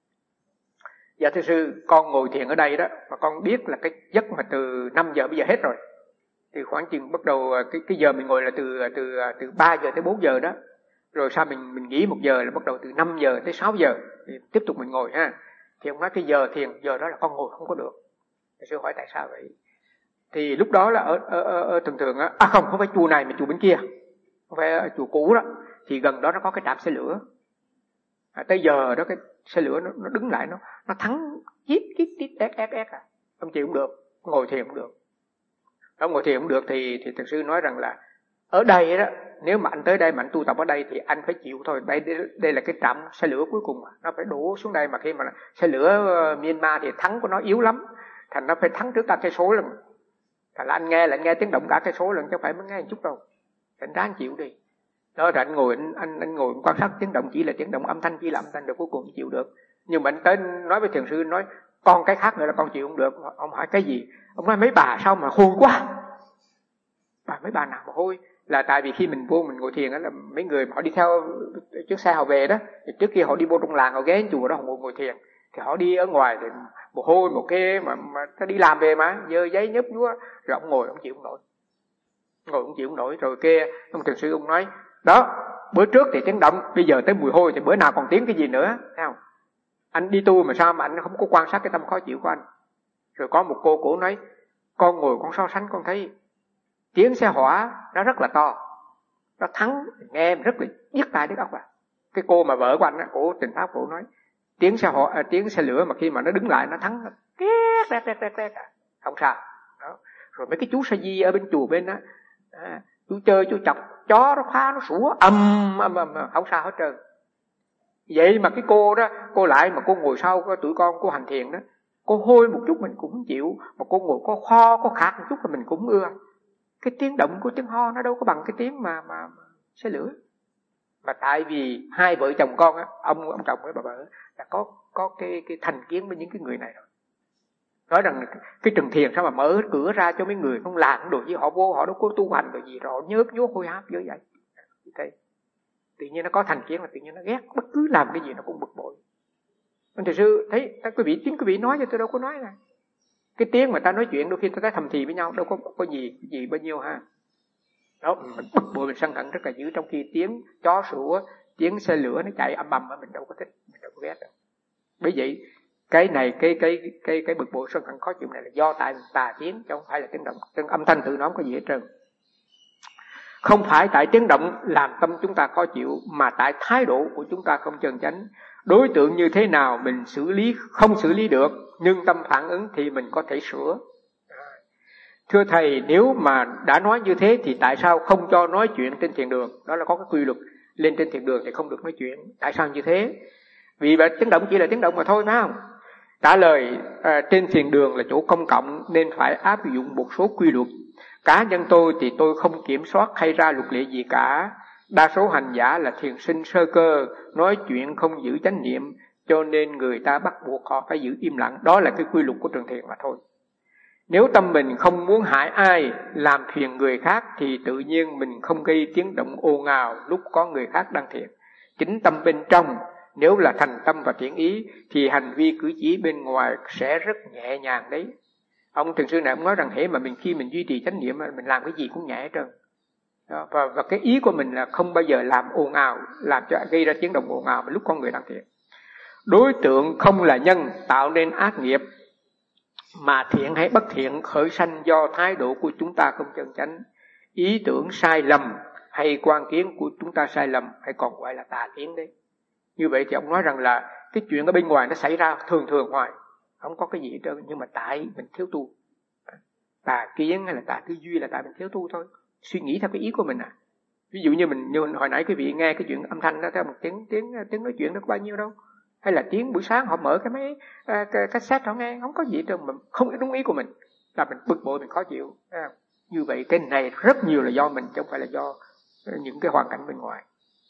"Dạ thưa sư, con ngồi thiền ở đây đó, mà con biết là cái giấc mà từ năm giờ bây giờ hết rồi. Thì khoảng chừng bắt đầu cái cái giờ mình ngồi là từ từ từ ba giờ tới bốn giờ đó. Rồi sau mình mình nghỉ một giờ là bắt đầu từ năm giờ tới sáu giờ thì tiếp tục mình ngồi ha. Thì ông nói cái giờ thiền giờ đó là con ngồi không có được." Thầy sư hỏi tại sao vậy? Thì lúc đó là ở, ở, ở, ở thường thường á, à không, không phải chùa này mà chùa bên kia, không phải ở chùa cũ đó, thì gần đó nó có cái trạm xe lửa. À, tới giờ đó cái xe lửa nó, nó đứng lại, nó nó thắng chít chít chít ét ét ét à, ông chịu không được, ngồi thiền không được. Ông ngồi thiền không được thì thì thực sư nói rằng là ở đây đó, nếu mà anh tới đây mà anh tu tập ở đây thì anh phải chịu thôi. Đây đây, đây là cái trạm xe lửa cuối cùng, nó phải đổ xuống đây, mà khi mà xe lửa uh, Myanmar thì thắng của nó yếu lắm, thành nó phải thắng trước cả cây số lần. Thành là anh nghe là anh nghe tiếng động cả cây số lần, chứ không phải mới nghe một chút đâu. Thành ra anh chịu đi. Đó rồi anh ngồi anh anh anh ngồi quan sát tiếng động, chỉ là tiếng động, âm thanh chỉ là âm thanh, được cuối cùng chịu được. Nhưng mà anh tới nói với thiền sư, nói con cái khác nữa là con chịu không được. Ông hỏi cái gì? Ông nói mấy bà sao mà hôi quá. Bà mấy bà nào mà hôi? Là tại vì khi mình vô mình ngồi thiền đó, là mấy người mà họ đi theo chiếc xe họ về đó, thì trước khi họ đi vô trong làng, họ ghé chùa đó họ ngồi, ngồi thiền, thì họ đi ở ngoài thì mồ hôi một cái mà, mà ta đi làm về mà dơ giấy nhấp nhúa, rồi ông ngồi ông chịu không nổi, ngồi ông chịu không nổi. Rồi kia ông thiền sư ông nói đó, bữa trước thì tiếng động, bây giờ tới mùi hôi, thì bữa nào còn tiếng cái gì nữa, thấy không? Anh đi tu mà sao mà anh không có quan sát cái tâm khó chịu của anh? Rồi có một cô cổ nói, con ngồi con so sánh con thấy tiếng xe hỏa nó rất là to, nó thắng nghe rất là điếc tai điếc óc à. Cái cô mà vợ của anh á, cổ Tịnh Pháp, cổ nói tiếng xe hỏa, à, tiếng xe lửa mà khi mà nó đứng lại nó thắng két két két két két, không sao. Đó. Rồi mấy cái chú sa di ở bên chùa bên đó, à, chú chơi chú chọc chó nó phá nó sủa ầm ầm ầm, không sao hết trơn. Vậy mà cái cô đó, cô lại mà cô ngồi sau có tụi con cô hành thiền đó, cô hôi một chút mình cũng không chịu, mà cô ngồi có kho có khạc một chút là mình cũng ưa. Cái tiếng động của tiếng ho nó đâu có bằng cái tiếng mà mà, mà xe lửa. Mà tại vì hai vợ chồng con á, ông ông chồng với bà vợ là có có cái cái thành kiến với những cái người này rồi. Nói rằng cái trường thiền sao mà mở cửa ra cho mấy người không làm đồ gì, họ vô họ đâu có tu hành rồi gì, rồi họ nhớp nhúa hôi háp như vậy. Thế tự nhiên nó có thành kiến là tự nhiên nó ghét, bất cứ làm cái gì nó cũng bực bội. Anh thầy sư thấy quý vị, chính quý vị nói cho tôi đâu có nói này. Cái tiếng mà ta nói chuyện đôi khi ta thấy thầm thì với nhau đâu có có gì gì bao nhiêu ha. Đó, mình bực bội, mình sân hận rất là dữ, trong khi tiếng chó sủa, tiếng xe lửa nó chạy âm ầm mà mình đâu có thích, mình đâu có ghét đâu. Bởi vậy cái này cái cái cái cái bực bội sân hận khó chịu này là do tại tà tiếng, chứ không phải là tiếng động. Tiếng âm thanh tự nó không có gì hết trơn. Không phải tại tiếng động làm tâm chúng ta khó chịu, mà tại thái độ của chúng ta không chân chánh. Đối tượng như thế nào mình xử lý không xử lý được, nhưng tâm phản ứng thì mình có thể sửa. Thưa thầy, nếu mà đã nói như thế thì tại sao không cho nói chuyện trên thiền đường? Đó là có cái quy luật, lên trên thiền đường thì không được nói chuyện. Tại sao như thế? Vì vậy tiếng động chỉ là tiếng động mà thôi, phải không? Trả lời, à, trên thiền đường là chỗ công cộng nên phải áp dụng một số quy luật. Cá nhân tôi thì tôi không kiểm soát hay ra luật lệ gì cả. Đa số hành giả là thiền sinh sơ cơ, nói chuyện không giữ chánh niệm, cho nên người ta bắt buộc họ phải giữ im lặng. Đó là cái quy luật của trường thiền mà thôi. Nếu tâm mình không muốn hại ai, làm phiền người khác, thì tự nhiên mình không gây tiếng động ồn ào lúc có người khác đang thiền. Chính tâm bên trong, nếu là thành tâm và thiện ý, thì hành vi cử chỉ bên ngoài sẽ rất nhẹ nhàng đấy. Ông thiền sư này ông nói rằng hễ mà mình khi mình duy trì chánh niệm, mình làm cái gì cũng nhẹ hết trơn. Đó, và, và cái ý của mình là không bao giờ làm ồn ào, làm cho gây ra tiếng động ồn ào lúc con người đang thiền. Đối tượng không là nhân tạo nên ác nghiệp, mà thiện hay bất thiện khởi sanh do thái độ của chúng ta không chân chánh, ý tưởng sai lầm hay quan kiến của chúng ta sai lầm, hay còn gọi là tà kiến đấy. Như vậy thì ông nói rằng là cái chuyện ở bên ngoài nó xảy ra thường thường hoài, không có cái gì hết trơn, nhưng mà tại mình thiếu tu. Tà kiến hay là tà tư duy là tại mình thiếu tu thôi, suy nghĩ theo cái ý của mình à. Ví dụ như mình như hồi nãy quý vị nghe cái chuyện âm thanh đó, theo một tiếng tiếng tiếng nói chuyện nó có bao nhiêu đâu, hay là tiếng buổi sáng họ mở cái máy uh, cái cassette họ nghe, không có gì hết trơn, mà không đúng ý của mình là mình bực bội, mình khó chịu. À, như vậy cái này rất nhiều là do mình, chứ không phải là do những cái hoàn cảnh bên ngoài.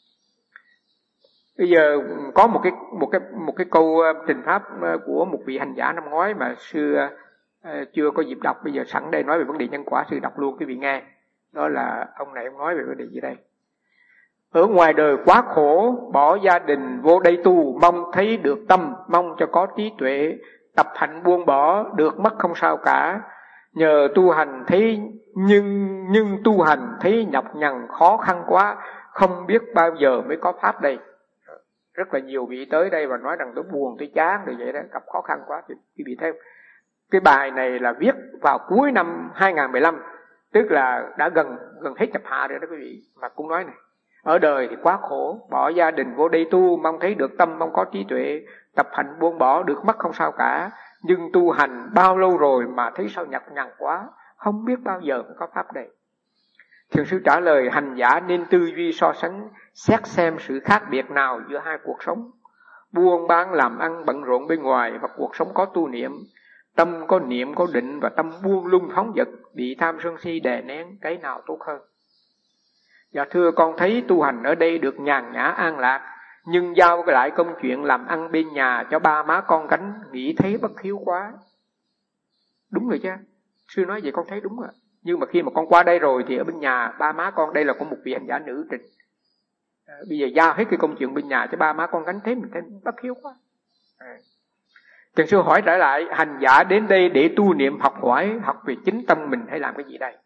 Bây giờ có một cái một cái một cái câu trình pháp của một vị hành giả năm ngoái mà xưa uh, chưa có dịp đọc, bây giờ sẵn đây nói về vấn đề nhân quả, sư đọc luôn quý vị nghe. Đó là ông này ông nói về vấn đề gì đây? Ở ngoài đời quá khổ, bỏ gia đình vô đây tu, mong thấy được tâm, mong cho có trí tuệ, tập hạnh buông bỏ, được mất không sao cả. Nhờ tu hành thấy nhưng nhưng tu hành thấy nhọc nhằn khó khăn quá, không biết bao giờ mới có pháp đây. Rất là nhiều vị tới đây và nói rằng tôi buồn, tôi chán, rồi vậy đó, gặp khó khăn quá thì quý vị thấy Cái bài này là viết vào cuối năm hai không một lăm, tức là đã gần gần hết nhập hạ rồi đó quý vị. Mà cũng nói này, ở đời thì quá khổ, bỏ gia đình vô đây tu, mong thấy được tâm, mong có trí tuệ, tập hành buông bỏ được mất không sao cả. Nhưng tu hành bao lâu rồi mà thấy sao nhọc nhằn quá, không biết bao giờ mới có pháp này. Thiền sư trả lời, hành giả nên tư duy so sánh, xét xem sự khác biệt nào giữa hai cuộc sống. Buôn bán làm ăn bận rộn bên ngoài và cuộc sống có tu niệm. Tâm có niệm có định và tâm buông lung phóng dật, bị tham sân si đè nén, cái nào tốt hơn? Dạ thưa, con thấy tu hành ở đây được nhàn nhã an lạc, nhưng giao lại công chuyện làm ăn bên nhà cho ba má con gánh, nghĩ thấy bất hiếu quá. Đúng rồi chứ, sư nói vậy con thấy đúng rồi. Nhưng mà khi mà con qua đây rồi thì ở bên nhà ba má con, đây là có một vị hành giả nữ trình, à, bây giờ giao hết cái công chuyện bên nhà cho ba má con gánh, thế mình thấy bất hiếu quá. à. Thiền sư hỏi trở lại, hành giả đến đây để tu niệm học hỏi, học về chính tâm mình hay làm cái gì đây?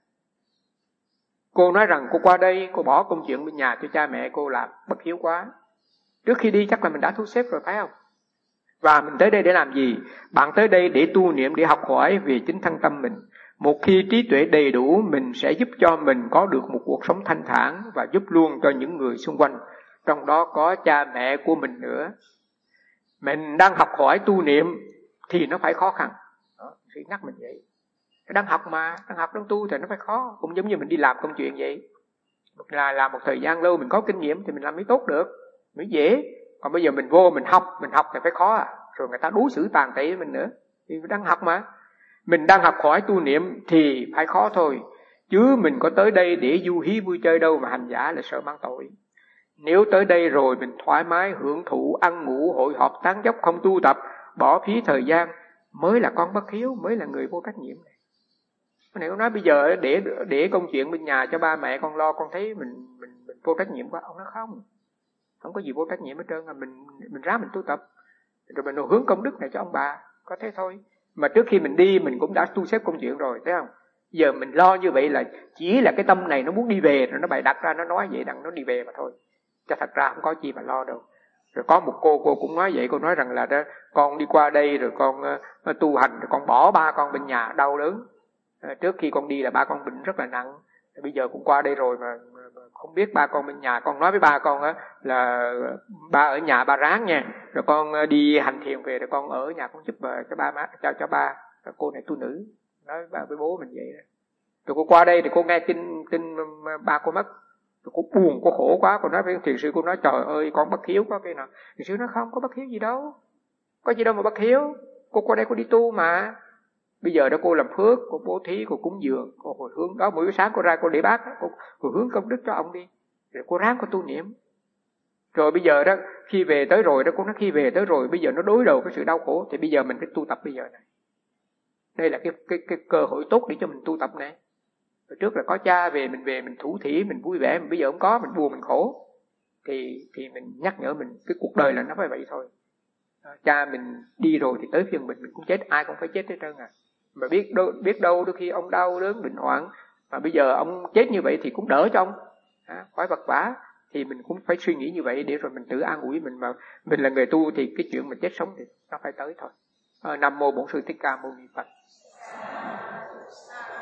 Cô nói rằng cô qua đây, cô bỏ công chuyện bên nhà cho cha mẹ cô làm, bất hiếu quá. Trước khi đi chắc là mình đã thu xếp rồi phải không? Và mình tới đây để làm gì? Bạn tới đây để tu niệm, để học hỏi về chính thân tâm mình. Một khi trí tuệ đầy đủ, mình sẽ giúp cho mình có được một cuộc sống thanh thản và giúp luôn cho những người xung quanh, trong đó có cha mẹ của mình nữa. Mình đang học hỏi tu niệm thì nó phải khó khăn. Đó, sự nhắc mình vậy. Đang học mà, đang học đang tu thì nó phải khó. Cũng giống như mình đi làm công chuyện vậy. Là làm một thời gian lâu mình có kinh nghiệm thì mình làm mới tốt được, mới dễ. Còn bây giờ mình vô mình học, mình học thì phải khó à. Rồi người ta đối xử tàn tệ với mình nữa. Thì mình đang học mà. Mình đang học hỏi tu niệm thì phải khó thôi. Chứ mình có tới đây để du hí vui chơi đâu mà hành giả là sợ mang tội. Nếu tới đây rồi mình thoải mái hưởng thụ, ăn ngủ, hội họp, tán dóc, không tu tập, bỏ phí thời gian, mới là con bất hiếu, mới là người vô trách nhiệm này. Cái này ông nói bây giờ để để công chuyện bên nhà cho ba mẹ con lo, con thấy mình mình mình vô trách nhiệm quá. Ông nói không, không có gì vô trách nhiệm hết trơn, là mình mình ráng mình tu tập, rồi mình hướng công đức này cho ông bà, có thế thôi. Mà trước khi mình đi mình cũng đã tu xếp công chuyện rồi, thấy không? Giờ mình lo như vậy là chỉ là cái tâm này nó muốn đi về, rồi nó bày đặt ra nó nói vậy đặng nó đi về mà thôi. Cho thật ra không có chi mà lo đâu. Rồi có một cô, cô cũng nói vậy, cô nói rằng là đó, con đi qua đây rồi con uh, tu hành, rồi con bỏ ba con bên nhà đau đớn. Uh, trước khi con đi là ba con bệnh rất là nặng. Bây giờ cũng qua đây rồi mà, mà, mà không biết ba con bên nhà. Con nói với ba con á là ba ở nhà ba ráng nha. Rồi con uh, đi hành thiền về rồi con ở nhà con giúp uh, cho ba má, cho cho ba. Rồi cô này tu nữ, nói ba với bố mình vậy đó. Rồi cô qua đây thì cô nghe tin tin ba cô mất. Cô buồn, cô khổ quá, cô nói với thiền sư, cô nói trời ơi con bất hiếu có cái nào. Thiền sư nói không có bất hiếu gì đâu, có gì đâu mà bất hiếu. Cô qua đây cô đi tu mà. Bây giờ đó cô làm phước, cô bố thí, cô cúng dường, cô hồi hướng đó, mỗi sáng cô ra cô để bát, cô hồi hướng công đức cho ông đi, rồi cô ráng cô tu niệm. Rồi bây giờ đó khi về tới rồi đó, cô nói khi về tới rồi bây giờ nó đối đầu với sự đau khổ, thì bây giờ mình phải tu tập bây giờ này. Đây là cái cái cái cơ hội tốt để cho mình tu tập này. Rồi trước là có cha về, mình về mình thủ thỉ, mình vui vẻ, mà bây giờ không có, mình buồn mình khổ, thì thì mình nhắc nhở mình cái cuộc đời là nó phải vậy thôi. À, cha mình đi rồi thì tới phiên mình mình cũng chết, ai cũng phải chết hết trơn à. Mà biết đâu, biết đâu đôi khi ông đau đớn bệnh hoạn, mà bây giờ ông chết như vậy thì cũng đỡ cho ông, à, khỏi vật vã. Thì mình cũng phải suy nghĩ như vậy để rồi mình tự an ủi mình, mà mình là người tu thì cái chuyện mình chết sống thì nó phải tới thôi. À, Nam mô Bổn Sư Thích Ca Mâu Ni Phật.